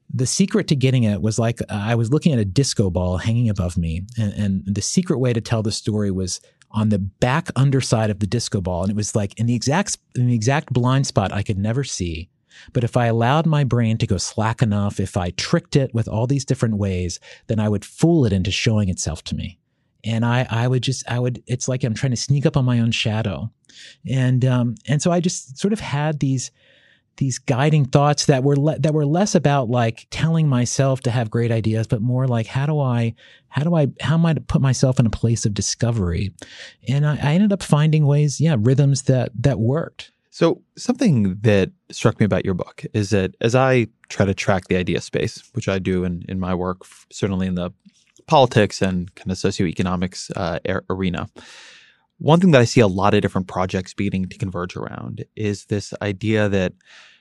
the secret to getting it was like, uh, I was looking at a disco ball hanging above me. And, and the secret way to tell the story was on the back underside of the disco ball. And it was like in the exact, in the exact blind spot I could never see. But if I allowed my brain to go slack enough, if I tricked it with all these different ways, then I would fool it into showing itself to me. And I, I would just, I would, it's like I'm trying to sneak up on my own shadow. And, um, and so I just sort of had these, these guiding thoughts that were, le- that were less about like telling myself to have great ideas, but more like, how do I, how do I, how am I to put myself in a place of discovery? And I, I ended up finding ways, yeah, rhythms that, that worked. So something that struck me about your book is that as I try to track the idea space, which I do in, in my work, certainly in the politics and kind of socioeconomics uh, arena, one thing that I see a lot of different projects beginning to converge around is this idea that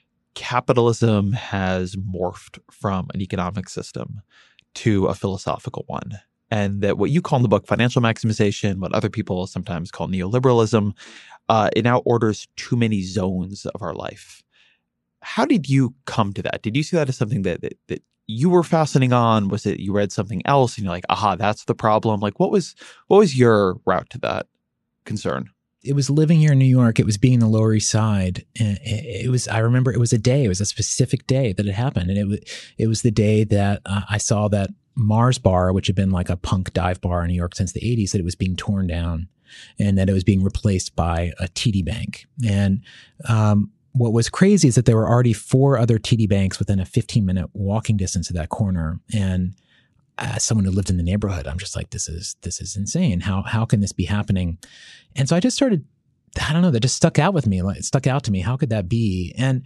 capitalism has morphed from an economic system to a philosophical one. And that what you call in the book financial maximization, what other people sometimes call neoliberalism, uh, it now orders too many zones of our life. How did you come to that? Did you see that as something that, that, that you were fastening on? Was it you read something else and you're like, aha, that's the problem? Like, what was what was your route to that concern? It was living here in New York. It was being in the Lower East Side. And it was, I remember it was a day, it was a specific day that it happened. And it was, it was the day that uh, I saw that Mars Bar, which had been like a punk dive bar in New York since the eighties, that it was being torn down and that it was being replaced by a T D Bank. And um, what was crazy is that there were already four other T D Banks within a fifteen minute walking distance of that corner. And as someone who lived in the neighborhood, I'm just like, this is, this is insane. How, how can this be happening? And so I just started, I don't know, that just stuck out with me. Like, it stuck out to me. How could that be? And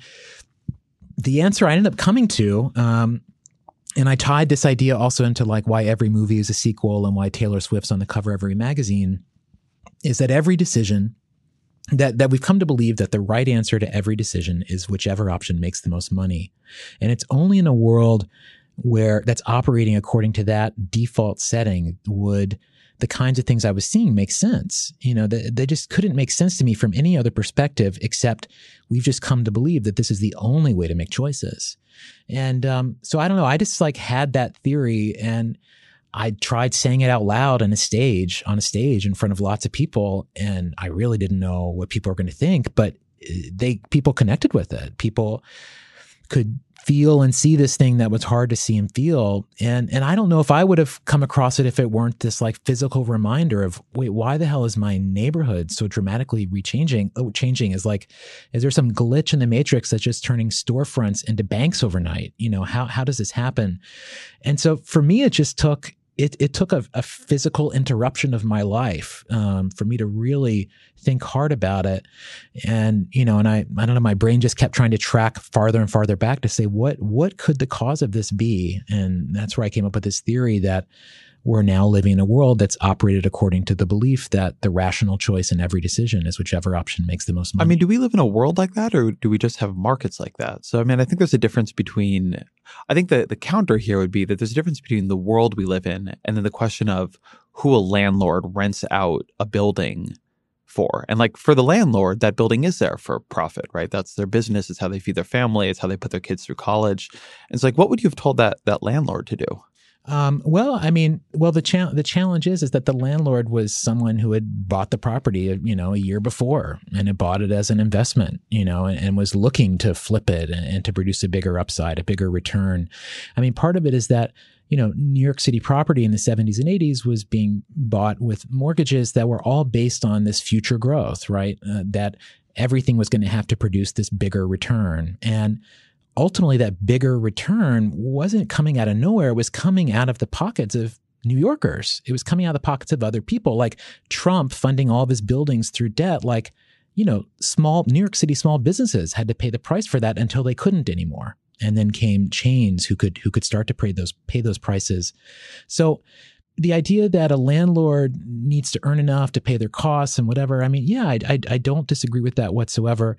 the answer I ended up coming to, um, and I tied this idea also into like why every movie is a sequel and why Taylor Swift's on the cover of every magazine, is that every decision that, that we've come to believe that the right answer to every decision is whichever option makes the most money. And it's only in a world where that's operating according to that default setting would the kinds of things I was seeing make sense. You know, they, they just couldn't make sense to me from any other perspective, except we've just come to believe that this is the only way to make choices. And um, so I don't know, I just like had that theory and I tried saying it out loud on a stage, on a stage in front of lots of people. And I really didn't know what people were going to think, but they, people connected with it. People could feel and see this thing that was hard to see and feel. And and I don't know if I would have come across it if it weren't this like physical reminder of, wait, why the hell is my neighborhood so dramatically rechanging? Oh, changing is like, is there some glitch in the matrix that's just turning storefronts into banks overnight? You know, how how does this happen? And so for me, it just took It it took a, a physical interruption of my life um, for me to really think hard about it. And, you know, and I, I don't know, my brain just kept trying to track farther and farther back to say, what, what could the cause of this be? And that's where I came up with this theory that we're now living in a world that's operated according to the belief that the rational choice in every decision is whichever option makes the most money. I mean, do we live in a world like that, or do we just have markets like that? So, I mean, I think there's a difference between, I think the, the counter here would be that there's a difference between the world we live in and then the question of who a landlord rents out a building for. And like for the landlord, that building is there for profit, right? That's their business. It's how they feed their family. It's how they put their kids through college. And it's like, what would you have told that that landlord to do? Um, well, I mean, well, the cha- the challenge is, is that the landlord was someone who had bought the property, you know, a year before and had bought it as an investment, you know, and, and was looking to flip it and, and to produce a bigger upside, a bigger return. I mean, part of it is that, you know, New York City property in the seventies and eighties was being bought with mortgages that were all based on this future growth, right? Uh, that everything was going to have to produce this bigger return. And ultimately, that bigger return wasn't coming out of nowhere. It was coming out of the pockets of New Yorkers. It was coming out of the pockets of other people, like Trump funding all of his buildings through debt. Like, you know, small New York City small businesses had to pay the price for that until they couldn't anymore. And then came chains who could who could start to pay those pay those prices. So the idea that a landlord needs to earn enough to pay their costs and whatever, I mean, yeah, I, I, I don't disagree with that whatsoever.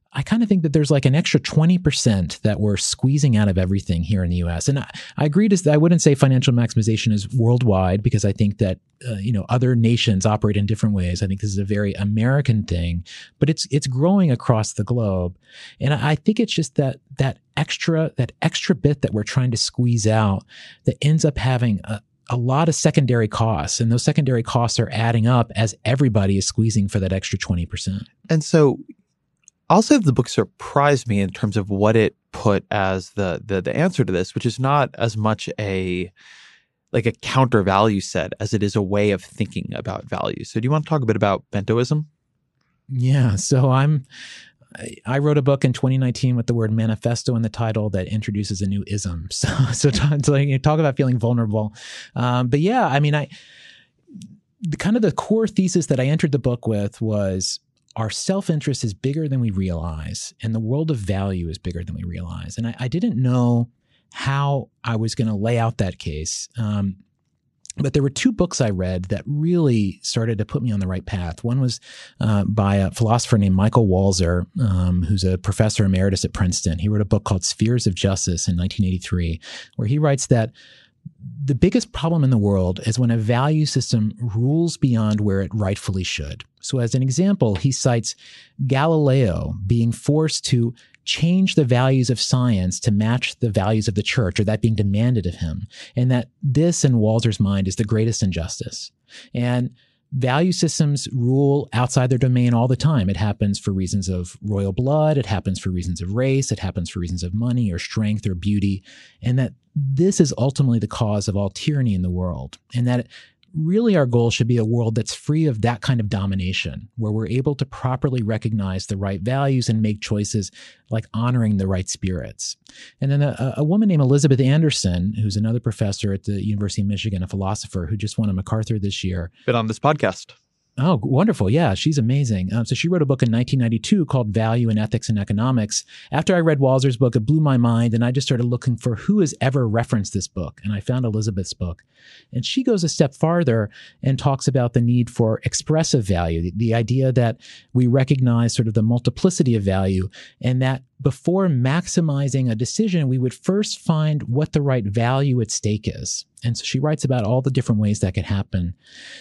I kind of think that there's like an extra twenty percent that we're squeezing out of everything here in the U S. And I, I agree to, I wouldn't say financial maximization is worldwide, because I think that, uh, you know, other nations operate in different ways. I think this is a very American thing, but it's, it's growing across the globe. And I, I think it's just that, that extra, that extra bit that we're trying to squeeze out that ends up having a, a lot of secondary costs. And those secondary costs are adding up as everybody is squeezing for that extra twenty percent. And so, also, the book surprised me in terms of what it put as the, the the answer to this, which is not as much a like a counter value set as it is a way of thinking about value. So, do you want to talk a bit about bentoism? Yeah. So I'm. I wrote a book in twenty nineteen with the word manifesto in the title that introduces a new ism. So, so talk, so you talk about feeling vulnerable. Um, but yeah, I mean, I the kind of the core thesis that I entered the book with was, our self-interest is bigger than we realize, and the world of value is bigger than we realize. And I, I didn't know how I was going to lay out that case. Um, but there were two books I read that really started to put me on the right path. One was uh, by a philosopher named Michael Walzer, um, who's a professor emeritus at Princeton. He wrote a book called Spheres of Justice in nineteen eighty-three, where he writes that the biggest problem in the world is when a value system rules beyond where it rightfully should. So as an example, he cites Galileo being forced to change the values of science to match the values of the church, or that being demanded of him. And that this, in Walzer's mind, is the greatest injustice. And value systems rule outside their domain all the time. It happens for reasons of royal blood. It happens for reasons of race. It happens for reasons of money or strength or beauty. And that this is ultimately the cause of all tyranny in the world. And that really our goal should be a world that's free of that kind of domination, where we're able to properly recognize the right values and make choices like honoring the right spirits. And then a, a woman named Elizabeth Anderson, who's another professor at the University of Michigan, a philosopher who just won a MacArthur this year. Been on this podcast. Oh, wonderful. Yeah, she's amazing. Um, so she wrote a book in nineteen ninety-two called Value in Ethics and Economics. After I read Walzer's book, it blew my mind, and I just started looking for who has ever referenced this book. And I found Elizabeth's book. And she goes a step farther and talks about the need for expressive value, the, the idea that we recognize sort of the multiplicity of value, and that before maximizing a decision, we would first find what the right value at stake is. And so she writes about all the different ways that could happen.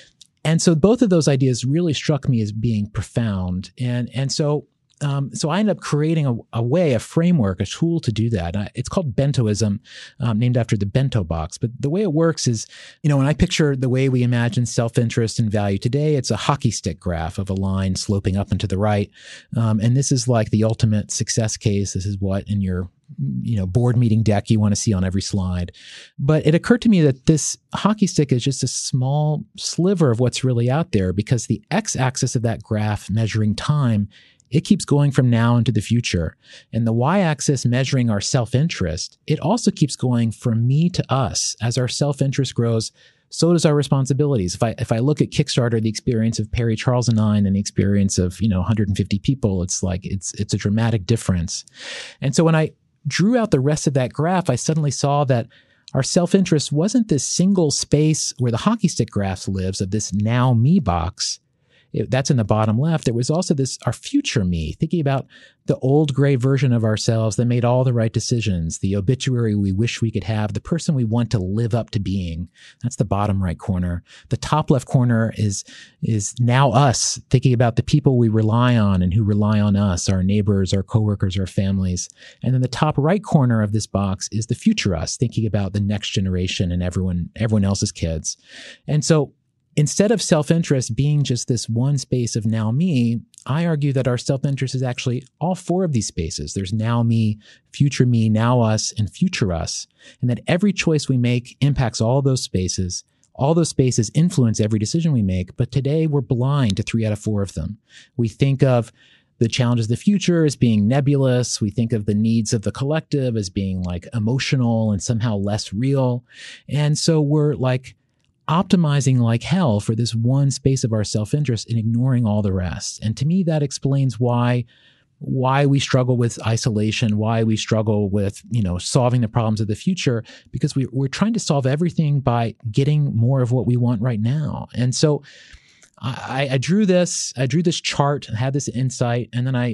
And so both of those ideas really struck me as being profound. And, and so, um, so I ended up creating a, a way, a framework, a tool to do that. I, it's called bentoism, um, named after the bento box. But the way it works is, you know, when I picture the way we imagine self-interest and value today, it's a hockey stick graph of a line sloping up and to the right. Um, and this is like the ultimate success case. This is what in your you know, board meeting deck you want to see on every slide. But it occurred to me that this hockey stick is just a small sliver of what's really out there, because the x-axis of that graph measuring time, it keeps going from now into the future. And the y-axis measuring our self-interest, it also keeps going from me to us. As our self-interest grows, so does our responsibilities. If I if I look at Kickstarter, the experience of Perry Charles and I, and the experience of, you know, one hundred fifty people, it's like it's it's a dramatic difference. And so when I drew out the rest of that graph, I suddenly saw that our self-interest wasn't this single space where the hockey stick graph lives of this now me box. It, that's in the bottom left. There was also this, our future me, thinking about the old gray version of ourselves that made all the right decisions, the obituary we wish we could have, the person we want to live up to being. That's the bottom right corner. The top left corner is, is now us, thinking about the people we rely on and who rely on us, our neighbors, our coworkers, our families. And then the top right corner of this box is the future us, thinking about the next generation and everyone, everyone else's kids. And so instead of self-interest being just this one space of now me, I argue that our self-interest is actually all four of these spaces. There's now me, future me, now us, and future us. And that every choice we make impacts all those spaces. All those spaces influence every decision we make. But today we're blind to three out of four of them. We think of the challenges of the future as being nebulous. We think of the needs of the collective as being like emotional and somehow less real. And so we're like optimizing like hell for this one space of our self-interest and ignoring all the rest. And to me, that explains why why we struggle with isolation, why we struggle with, you know, solving the problems of the future, because we, we're trying to solve everything by getting more of what we want right now. And so I, I drew this, I drew this chart, had this insight, and then I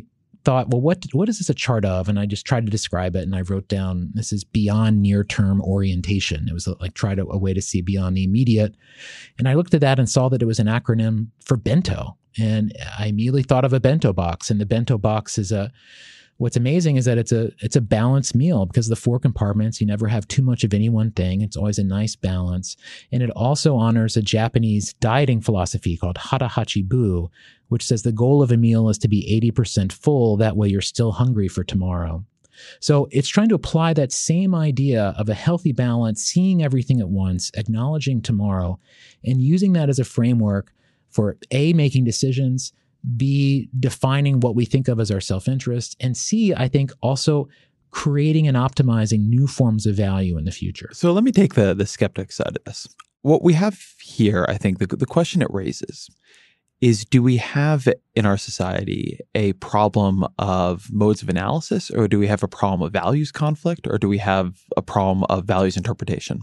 thought, well, what what is this a chart of? And I just tried to describe it, and I wrote down, this is beyond near-term orientation. It was like try to a way to see beyond the immediate. And I looked at that and saw that it was an acronym for bento. And I immediately thought of a bento box. And the bento box is a, what's amazing is that it's a it's a balanced meal because of the four compartments. You never have too much of any one thing. It's always a nice balance. And it also honors a Japanese dieting philosophy called Hara Hachi Bu, which says the goal of a meal is to be eighty percent full. That way you're still hungry for tomorrow. So it's trying to apply that same idea of a healthy balance, seeing everything at once, acknowledging tomorrow, and using that as a framework for A, making decisions, B, defining what we think of as our self-interest, and C, I think also creating and optimizing new forms of value in the future. So let me take the the skeptic side of this. What we have here, I think the, the question it raises is, do we have in our society a problem of modes of analysis, or do we have a problem of values conflict, or do we have a problem of values interpretation?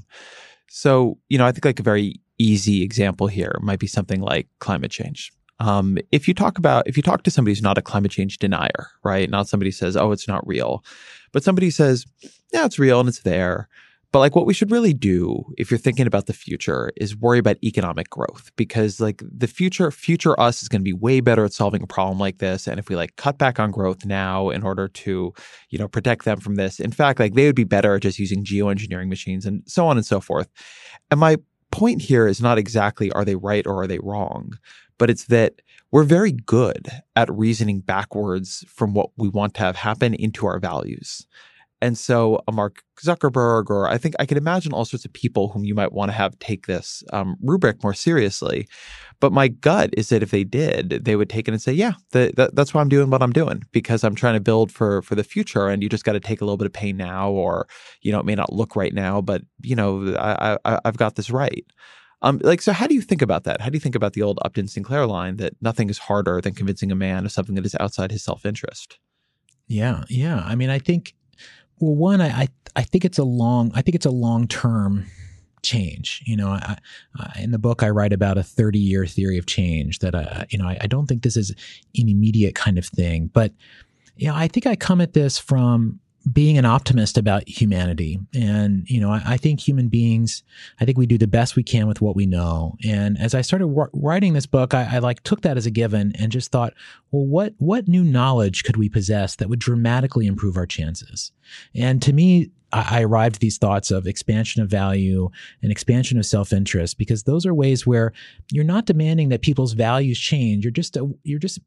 So, you know, I think like a very easy example here might be something like climate change. Um, if you talk about, if you talk to somebody who's not a climate change denier, right? Not somebody who says, oh, it's not real, but somebody says, yeah, it's real and it's there. But like what we should really do if you're thinking about the future is worry about economic growth, because like the future, future us is going to be way better at solving a problem like this. And if we like cut back on growth now in order to, you know, protect them from this, in fact, like they would be better at just using geoengineering machines and so on and so forth. And my point here is not exactly are they right or are they wrong, but it's that we're very good at reasoning backwards from what we want to have happen into our values. And so a Mark Zuckerberg, or I think I could imagine all sorts of people whom you might want to have take this um, rubric more seriously. But my gut is that if they did, they would take it and say, yeah, the, the, that's why I'm doing what I'm doing, because I'm trying to build for for the future. And you just got to take a little bit of pain now, or, you know, it may not look right now, but, you know, I, I, I've got this right. Um, like, so how do you think about that? How do you think about the old Upton Sinclair line that nothing is harder than convincing a man of something that is outside his self-interest? Yeah, yeah. I mean, I think, well, one, I, I, I think it's a long, I think it's a long-term change. You know, I, I, in the book, I write about a thirty-year theory of change that, I, you know, I, I don't think this is an immediate kind of thing. But, you know, I think I come at this from being an optimist about humanity. And, you know, I, I think human beings, I think we do the best we can with what we know. And as I started w- writing this book, I, I like took that as a given and just thought, well, what, what new knowledge could we possess that would dramatically improve our chances? And to me, I, I arrived at these thoughts of expansion of value and expansion of self-interest, because those are ways where you're not demanding that people's values change. You're just, a, you're just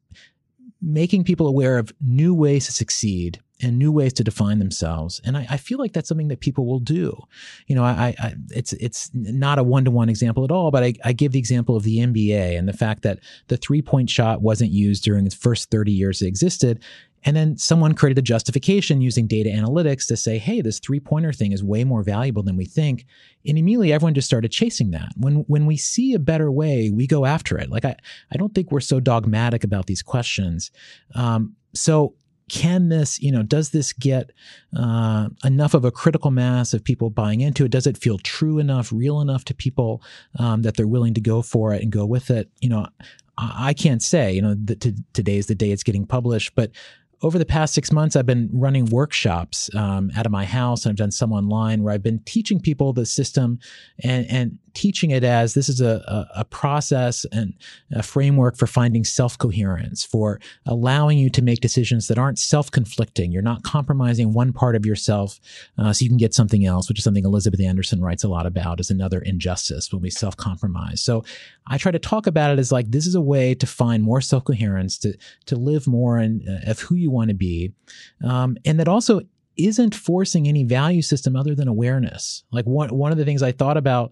making people aware of new ways to succeed and new ways to define themselves. And I, I feel like that's something that people will do. You know, I, I it's it's not a one-to-one example at all, but I, I give the example of the N B A and the fact that the three-point shot wasn't used during its first thirty years it existed. And then someone created a justification using data analytics to say, hey, this three-pointer thing is way more valuable than we think. And immediately everyone just started chasing that. When when we see a better way, we go after it. Like, I, I don't think we're so dogmatic about these questions. Um, so can this, you know, does this get uh, enough of a critical mass of people buying into it? Does it feel true enough, real enough to people um, that they're willing to go for it and go with it? You know, I, I can't say, you know, that t- today is the day it's getting published, but over the past six months, I've been running workshops um, out of my house, and I've done some online where I've been teaching people the system and, and teaching it as this is a, a, a process and a framework for finding self-coherence, for allowing you to make decisions that aren't self-conflicting. You're not compromising one part of yourself uh, so you can get something else, which is something Elizabeth Anderson writes a lot about as another injustice when we self-compromise. So I try to talk about it as like, this is a way to find more self-coherence, to, to live more in, uh, of who you want to be. Um, and that also isn't forcing any value system other than awareness. Like one, one of the things I thought about,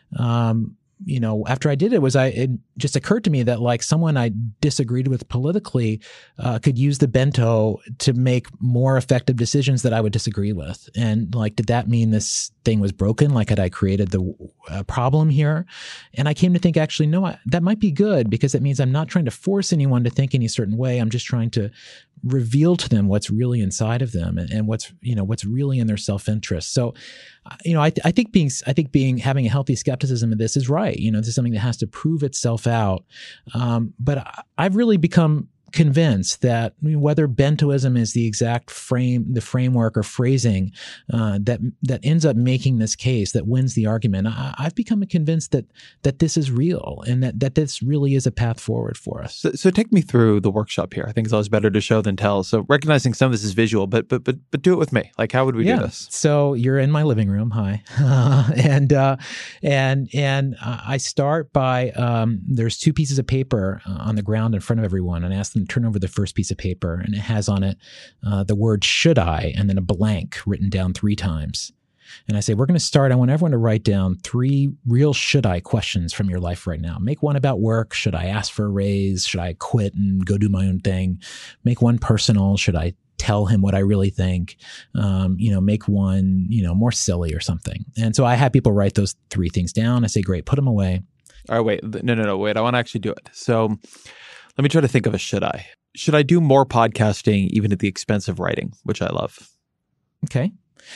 um, you know, after I did it was I, it just occurred to me that like someone I disagreed with politically uh, could use the bento to make more effective decisions that I would disagree with. And like, did that mean this thing was broken? Like, had I created the uh, problem here? And I came to think, actually, no, I, that might be good, because it means I'm not trying to force anyone to think any certain way. I'm just trying to reveal to them what's really inside of them and, and what's, you know, what's really in their self-interest. So, you know, I, th- I think being, I think being, having a healthy skepticism of this is right. You know, this is something that has to prove itself out. Um, but I, I've really become convinced that whether bentoism is the exact frame, the framework or phrasing uh, that that ends up making this case that wins the argument, I, I've become convinced that that this is real and that that this really is a path forward for us. So, so take me through the workshop here. I think it's always better to show than tell. So recognizing some of this is visual, but but but but do it with me. Like, how would we yeah. do this? So you're in my living room. Hi, uh, and uh, and and uh, I start by um, there's two pieces of paper uh, on the ground in front of everyone, and I ask them to turn over the first piece of paper, and it has on it uh, the word "should I" and then a blank written down three times. And I say, we're going to start. I want everyone to write down three real should I questions from your life right now. Make one about work. Should I ask for a raise? Should I quit and go do my own thing? Make one personal. Should I tell him what I really think? Um, you know, make one, you know, more silly or something. And so I have people write those three things down. I say, great, put them away. All right, wait. No, no, no, wait. I want to actually do it. So let me try to think of a should I. Should I do more podcasting even at the expense of writing, which I love? Okay.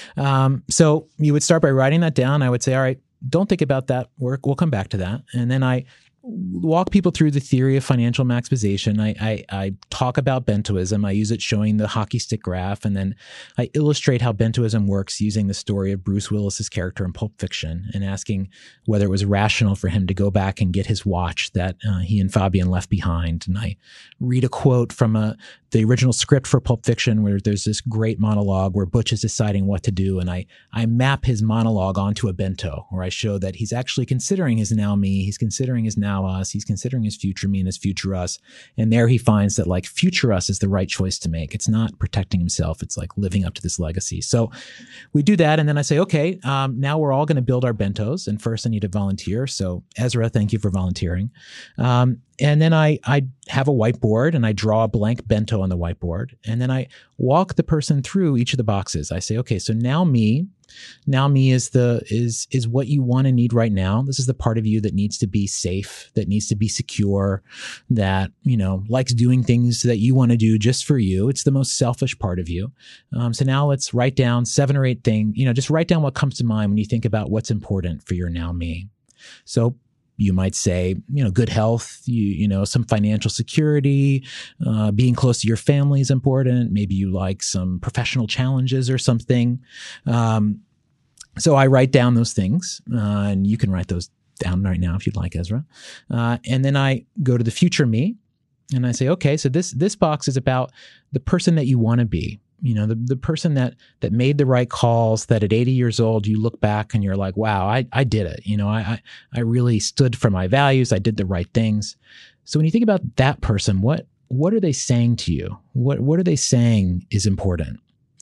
Um, so you would start by writing that down. I would say, all right, don't think about that work. We'll come back to that. And then I walk people through the theory of financial maximization. I, I, I talk about bentoism. I use it showing the hockey stick graph, and then I illustrate how bentoism works using the story of Bruce Willis's character in Pulp Fiction and asking whether it was rational for him to go back and get his watch that uh, he and Fabian left behind. And I read a quote from a the original script for Pulp Fiction where there's this great monologue where Butch is deciding what to do. And I, I map his monologue onto a bento where I show that he's actually considering his now me, he's considering his now us, he's considering his future me and his future us. And there he finds that like future us is the right choice to make. It's not protecting himself. It's like living up to this legacy. So we do that. And then I say, okay, um, now we're all going to build our bentos. And first I need a volunteer. So Ezra, thank you for volunteering. Um, And then I, I have a whiteboard and I draw a blank bento on the whiteboard. And then I walk the person through each of the boxes. I say, okay, so now me, now me is the, is, is what you want and need right now. This is the part of you that needs to be safe, that needs to be secure, that, you know, likes doing things that you want to do just for you. It's the most selfish part of you. Um, so now let's write down seven or eight things, you know, just write down what comes to mind when you think about what's important for your now me. So you might say, you know, good health, you, you know, some financial security, uh, being close to your family is important. Maybe you like some professional challenges or something. Um, so I write down those things, uh, and you can write those down right now if you'd like, Ezra. Uh, and then I go to the future me and I say, okay, so this, this box is about the person that you want to be. You know, the, the person that, that made the right calls, that at eighty years old, you look back and you're like, wow, I, I did it. You know, I, I, I really stood for my values. I did the right things. So when you think about that person, what, what are they saying to you? What, what are they saying is important?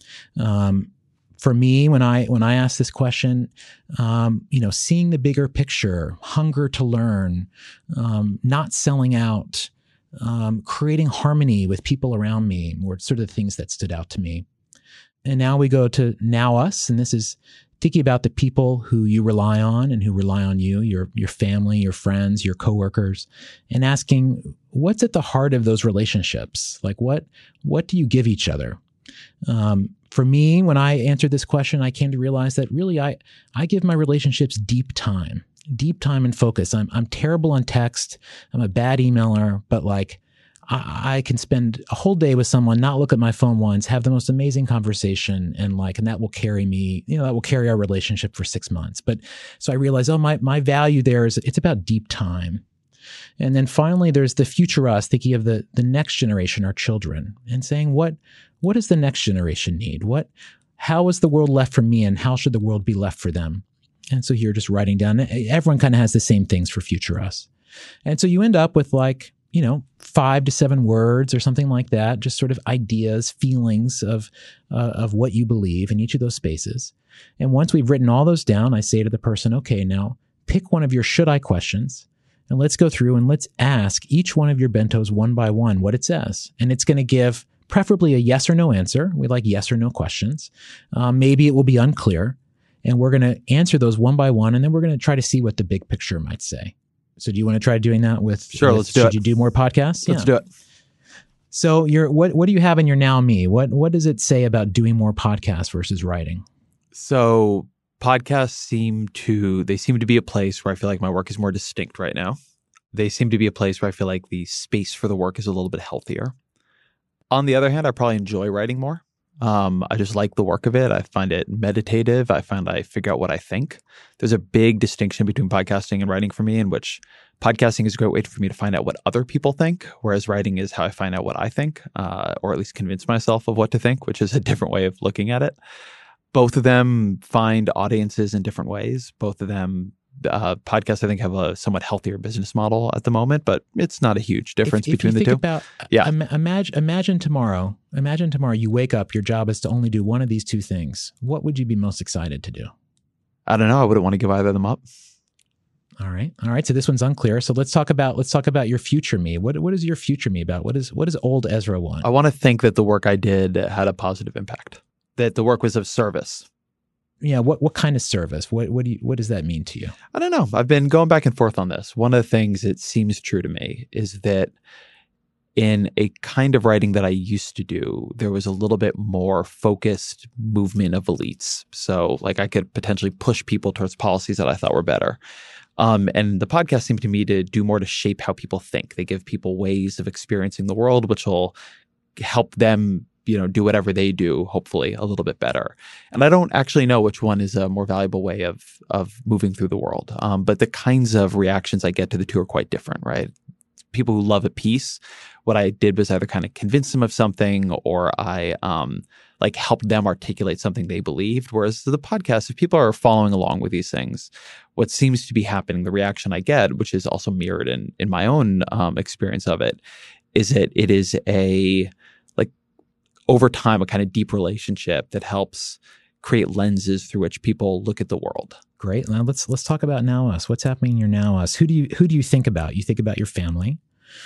Um, for me, when I, when I ask this question, um, you know, seeing the bigger picture, hunger to learn, um, not selling out, Um, creating harmony with people around me were sort of the things that stood out to me. And now we go to now us, and this is thinking about the people who you rely on and who rely on you, your your family, your friends, your coworkers, and asking what's at the heart of those relationships? Like what what do you give each other? Um, for me, when I answered this question, I came to realize that really I I give my relationships deep time. Deep time and focus. I'm I'm terrible on text. I'm a bad emailer, but like I, I can spend a whole day with someone, not look at my phone once, have the most amazing conversation, and like, and that will carry me, you know, that will carry our relationship for six months. But so I realized, oh, my my value there is it's about deep time. And then finally, there's the future us, thinking of the the next generation, our children, and saying what what does the next generation need? What how is the world left for me, and how should the world be left for them? And so you're just writing down, everyone kind of has the same things for future us. And so you end up with like, you know, five to seven words or something like that, just sort of ideas, feelings of, uh, of what you believe in each of those spaces. And once we've written all those down, I say to the person, okay, now pick one of your should I questions and let's go through and let's ask each one of your bentos one by one what it says. And it's going to give preferably a yes or no answer. We like yes or no questions. Um, maybe it will be unclear. And we're going to answer those one by one, and then we're going to try to see what the big picture might say. So do you want to try doing that with, sure, with, let's do should it. you do more podcasts? Let's yeah. do it. So you're, what, what do you have in your now me? What, what does it say about doing more podcasts versus writing? So podcasts seem to, they seem to be a place where I feel like my work is more distinct right now. They seem to be a place where I feel like the space for the work is a little bit healthier. On the other hand, I probably enjoy writing more. Um, I just like the work of it. I find it meditative. I find I figure out what I think. There's a big distinction between podcasting and writing for me, in which podcasting is a great way for me to find out what other people think, whereas writing is how I find out what I think, uh, or at least convince myself of what to think, which is a different way of looking at it. Both of them find audiences in different ways. Both of them Uh, podcasts, I think, have a somewhat healthier business model at the moment, but it's not a huge difference if, if between you the think two. About, yeah. Im- imagine, imagine tomorrow, imagine tomorrow you wake up, your job is to only do one of these two things. What would you be most excited to do? I don't know. I wouldn't want to give either of them up. All right. All right. So this one's unclear. So let's talk about, let's talk about your future me. What, what is your future me about? What is, what does old Ezra want? I want to think that the work I did had a positive impact, that the work was of service. Yeah. What, what kind of service? What, what do you, what does that mean to you? I don't know. I've been going back and forth on this. One of the things that seems true to me is that in a kind of writing that I used to do, there was a little bit more focused movement of elites. So like I could potentially push people towards policies that I thought were better. Um, and the podcast seemed to me to do more to shape how people think. They give people ways of experiencing the world, which will help them, you know, do whatever they do, hopefully a little bit better. And I don't actually know which one is a more valuable way of of moving through the world. Um, but the kinds of reactions I get to the two are quite different, right? People who love a piece, what I did was either kind of convince them of something, or I um, like helped them articulate something they believed. Whereas the podcast, if people are following along with these things, what seems to be happening, the reaction I get, which is also mirrored in in my own um, experience of it, is that it is a over time, a kind of deep relationship that helps create lenses through which people look at the world. Great. Now let's let's talk about Now Us. What's happening in your Now Us? Who do you who do you think about? You think about your family.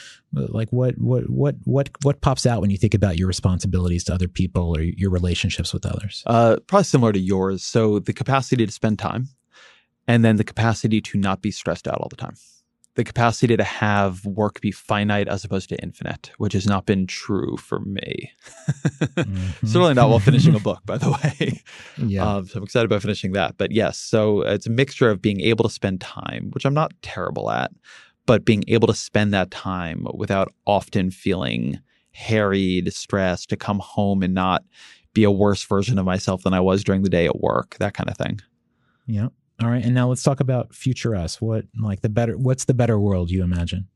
Like what what what what what pops out when you think about your responsibilities to other people or your relationships with others? Uh, probably similar to yours. So the capacity to spend time, and then the capacity to not be stressed out all the time. The capacity to have work be finite as opposed to infinite, which has not been true for me. Mm-hmm. Certainly not while finishing a book, by the way. Yeah. Um, so I'm excited about finishing that. But yes, so it's a mixture of being able to spend time, which I'm not terrible at, but being able to spend that time without often feeling harried, stressed, to come home and not be a worse version of myself than I was during the day at work, that kind of thing. Yeah. All right. And now let's talk about future us. What, like the better, what's the better world you imagine?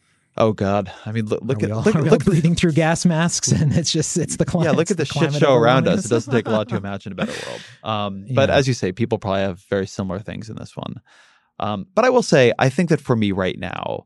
Oh God. I mean, look, look are at, all, look, are we look all breathing through gas masks and it's just, it's the climate. Yeah. Look at the, the shit show around us. It doesn't take a lot to imagine a better world. Um, yeah. But as you say, people probably have very similar things in this one. Um, but I will say, I think that for me right now,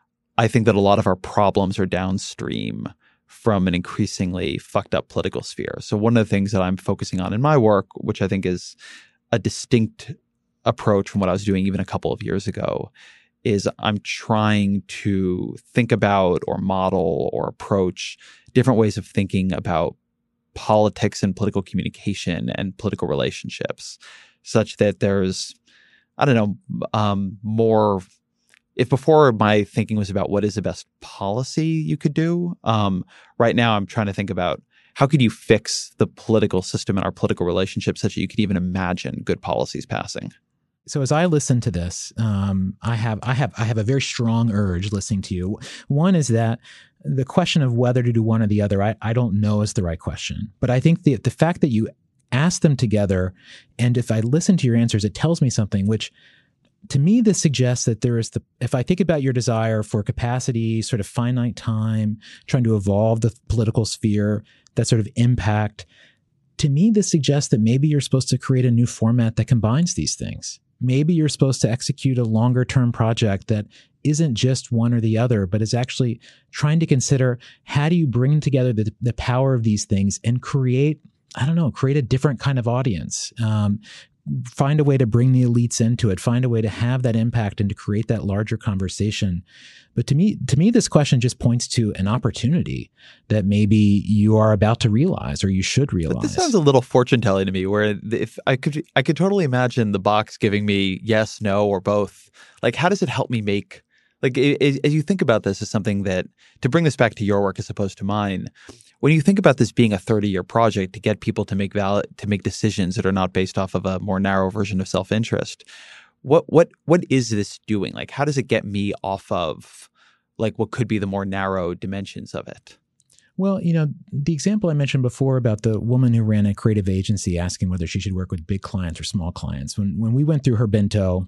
I think that a lot of our problems are downstream from an increasingly fucked up political sphere. So one of the things that I'm focusing on in my work, which I think is a distinct approach from what I was doing even a couple of years ago, is I'm trying to think about or model or approach different ways of thinking about politics and political communication and political relationships, such that there's, I don't know, um, more. If before my thinking was about what is the best policy you could do, um, right now I'm trying to think about how could you fix the political system and our political relationships such that you could even imagine good policies passing. So as I listen to this, um, I have I have I have a very strong urge listening to you. One is that the question of whether to do one or the other, I, I don't know is the right question. But I think the the fact that you ask them together, and if I listen to your answers, it tells me something, which to me, this suggests that there is the, if I think about your desire for capacity, sort of finite time, trying to evolve the political sphere, that sort of impact, to me, this suggests that maybe you're supposed to create a new format that combines these things. Maybe you're supposed to execute a longer term project that isn't just one or the other, but is actually trying to consider how do you bring together the, the power of these things and create, I don't know, create a different kind of audience. Um, find a way to bring the elites into it, find a way to have that impact and to create that larger conversation. But to me, to me, this question just points to an opportunity that maybe you are about to realize or you should realize. But this sounds a little fortune telling to me, where if I could, I could totally imagine the box giving me yes, no, or both. Like, how does it help me make, like, as you think about this as something that, to bring this back to your work as opposed to mine, when you think about this being a thirty-year project to get people to make valid, to make decisions that are not based off of a more narrow version of self-interest, what what what is this doing? Like, how does it get me off of like what could be the more narrow dimensions of it? Well, you know, the example I mentioned before about the woman who ran a creative agency asking whether she should work with big clients or small clients. When when we went through her bento,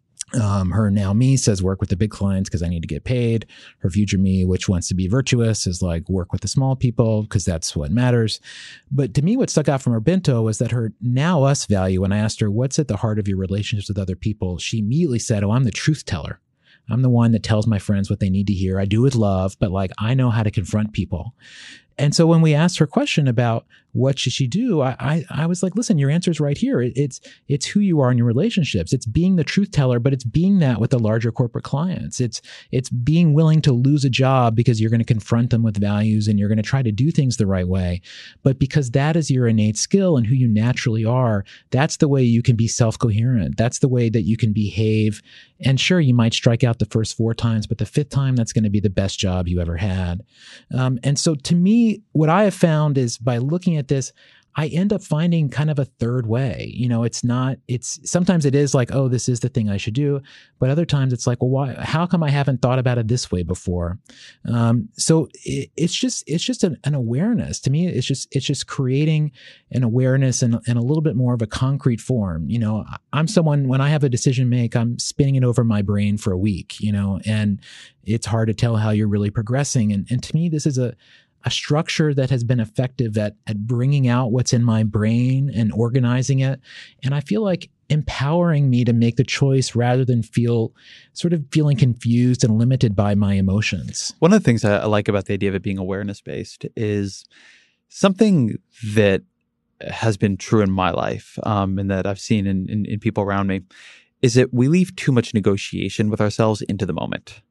Um, her now me says work with the big clients because I need to get paid. Her future me, which wants to be virtuous, is like work with the small people because that's what matters. But to me, what stuck out from her bento was that her now us value, when I asked her, what's at the heart of your relationships with other people? She immediately said, oh, I'm the truth teller. I'm the one that tells my friends what they need to hear. I do with love, but like I know how to confront people. And so when we asked her question about what should she do, I, I, I was like, listen, your answer is right here. It, it's it's who you are in your relationships. It's being the truth teller, but it's being that with the larger corporate clients. It's it's being willing to lose a job because you're going to confront them with values and you're going to try to do things the right way. But because that is your innate skill and who you naturally are, that's the way you can be self-coherent. That's the way that you can behave. And sure, you might strike out the first four times, but the fifth time, that's going to be the best job you ever had. Um, and so to me, what I have found is by looking at this, I end up finding kind of a third way. You know, it's not, it's sometimes it is like, oh, this is the thing I should do. But other times it's like, well, why, how come I haven't thought about it this way before? Um, so it, it's just, it's just an, an awareness. To me, it's just, it's just creating an awareness in, in a little bit more of a concrete form. You know, I'm someone, when I have a decision make, I'm spinning it over my brain for a week, you know, and it's hard to tell how you're really progressing. And, and to me, this is a, a structure that has been effective at, at bringing out what's in my brain and organizing it. And I feel like empowering me to make the choice rather than feel sort of feeling confused and limited by my emotions. One of the things I like about the idea of it being awareness-based is something that has been true in my life um, and that I've seen in, in, in people around me is that we leave too much negotiation with ourselves into the moment.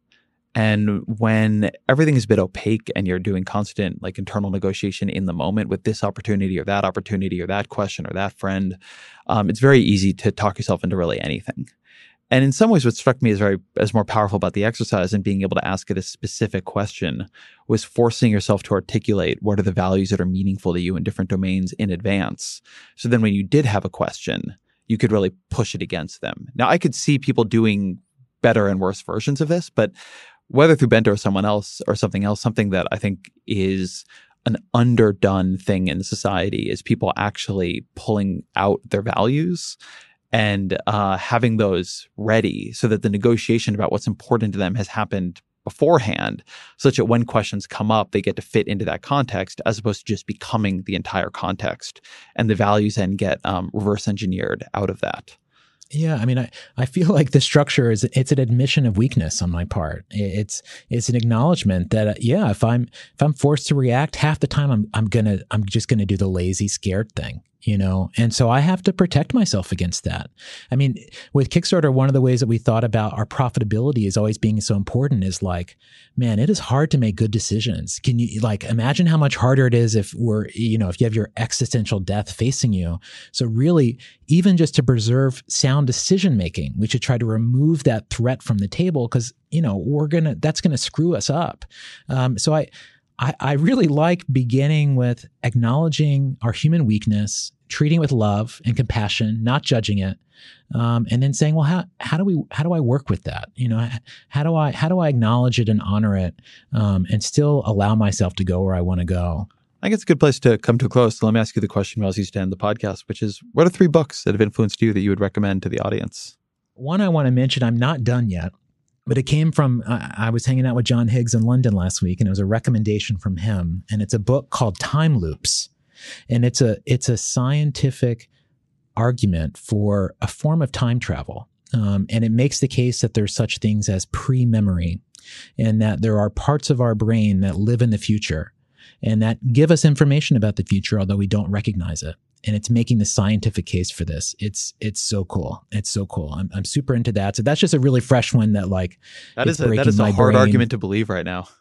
And when everything is a bit opaque and you're doing constant like internal negotiation in the moment with this opportunity or that opportunity or that question or that friend, um, it's very easy to talk yourself into really anything. And in some ways, what struck me as very as more powerful about the exercise and being able to ask it a specific question was forcing yourself to articulate what are the values that are meaningful to you in different domains in advance. So then when you did have a question, you could really push it against them. Now, I could see people doing better and worse versions of this, but whether through Bento or someone else or something else, something that I think is an underdone thing in society is people actually pulling out their values and uh, having those ready so that the negotiation about what's important to them has happened beforehand, such that when questions come up, they get to fit into that context as opposed to just becoming the entire context. And the values then get um, reverse engineered out of that. Yeah, I mean, I, I feel like the structure is it's an admission of weakness on my part. It's it's an acknowledgement that uh, yeah, if I'm if I'm forced to react, half the time I'm I'm gonna I'm just gonna do the lazy, scared thing, you know. And so I have to protect myself against that. I mean, with Kickstarter, one of the ways that we thought about our profitability is always being so important is like, man, it is hard to make good decisions. Can you like imagine how much harder it is if we're you know if you have your existential death facing you? So really, even just to preserve sound decision making, we should try to remove that threat from the table because you know we're gonna that's gonna screw us up. Um, so I, I I really like beginning with acknowledging our human weakness, treating it with love and compassion, not judging it, um, and then saying, well, how how do we how do I work with that? You know, how do I how do I acknowledge it and honor it, um, and still allow myself to go where I want to go? I think it's a good place to come to a close. So let me ask you the question we always used to end the podcast, which is, what are three books that have influenced you that you would recommend to the audience? One I want to mention, I'm not done yet, but it came from, I, I was hanging out with John Higgs in London last week, and it was a recommendation from him. And it's a book called Time Loops. And it's a, it's a scientific argument for a form of time travel. Um, and it makes the case that there's such things as pre-memory and that there are parts of our brain that live in the future and that give us information about the future, although we don't recognize it. And it's making the scientific case for this. It's it's so cool. It's so cool. I'm I'm super into that. So that's just a really fresh one that like that is a, that is a hard brain. argument to believe right now.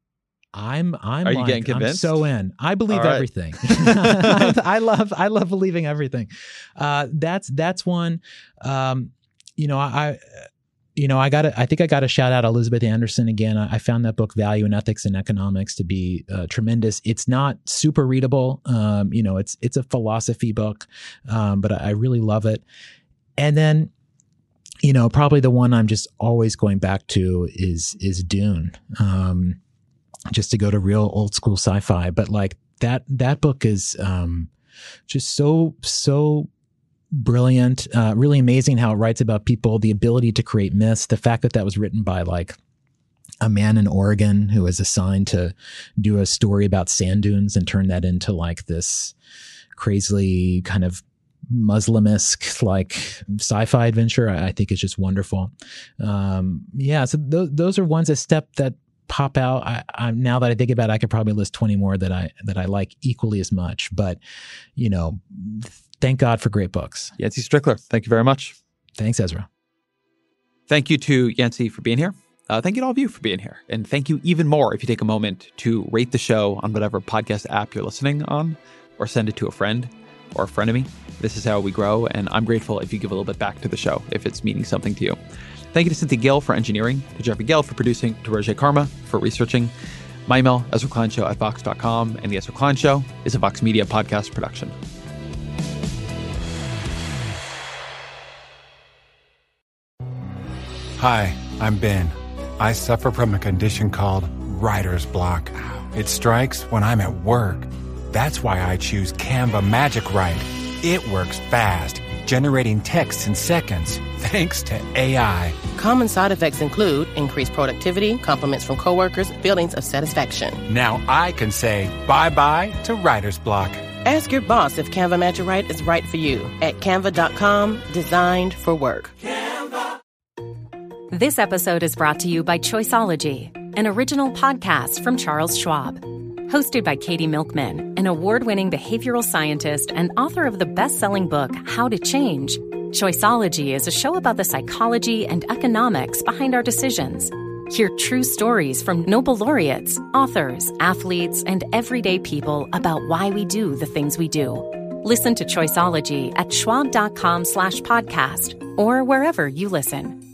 I'm I'm Are you like, getting convinced? I'm so in. I believe right. everything. I, I love I love believing everything. Uh, that's that's one. Um, you know I. You know, I got I think I got to shout out Elizabeth Anderson again. I, I found that book, Value in Ethics and Economics, to be uh, tremendous. It's not super readable. Um, you know, it's it's a philosophy book, um, but I, I really love it. And then, you know, probably the one I'm just always going back to is is Dune. Um, just to go to real old school sci-fi. But like that, that book is um, just so, so brilliant, uh, really amazing how it writes about people, the ability to create myths, the fact that that was written by like a man in Oregon who was assigned to do a story about sand dunes and turn that into like this crazily kind of Muslim-esque like sci-fi adventure. I, I think it's just wonderful. Um, yeah, so th- those are ones that step that pop out. I, I, now that I think about it, I could probably list twenty more that I that I like equally as much. But you know, thank God for great books. Yancey Strickler, thank you very much. Thanks, Ezra. Thank you to Yancey for being here. Uh, thank you to all of you for being here. And thank you even more if you take a moment to rate the show on whatever podcast app you're listening on, or send it to a friend or a frenemy. This is how we grow, and I'm grateful if you give a little bit back to the show if it's meaning something to you. Thank you to Cynthia Gill for engineering, to Jeffrey Gale for producing, to Roger Karma for researching. My email, Ezra Klein Show at vox dot com, and The Ezra Klein Show is a Vox Media podcast production. Hi, I'm Ben. I suffer from a condition called writer's block. It strikes when I'm at work. That's why I choose Canva Magic Write. It works fast, generating text in seconds, thanks to A I. Common side effects include increased productivity, compliments from coworkers, feelings of satisfaction. Now I can say bye-bye to writer's block. Ask your boss if Canva Magic Write is right for you at canva dot com, designed for work. Canva. This episode is brought to you by Choiceology, an original podcast from Charles Schwab. Hosted by Katie Milkman, an award-winning behavioral scientist and author of the best-selling book, How to Change, Choiceology is a show about the psychology and economics behind our decisions. Hear true stories from Nobel laureates, authors, athletes, and everyday people about why we do the things we do. Listen to Choiceology at schwab dot com slash podcast or wherever you listen.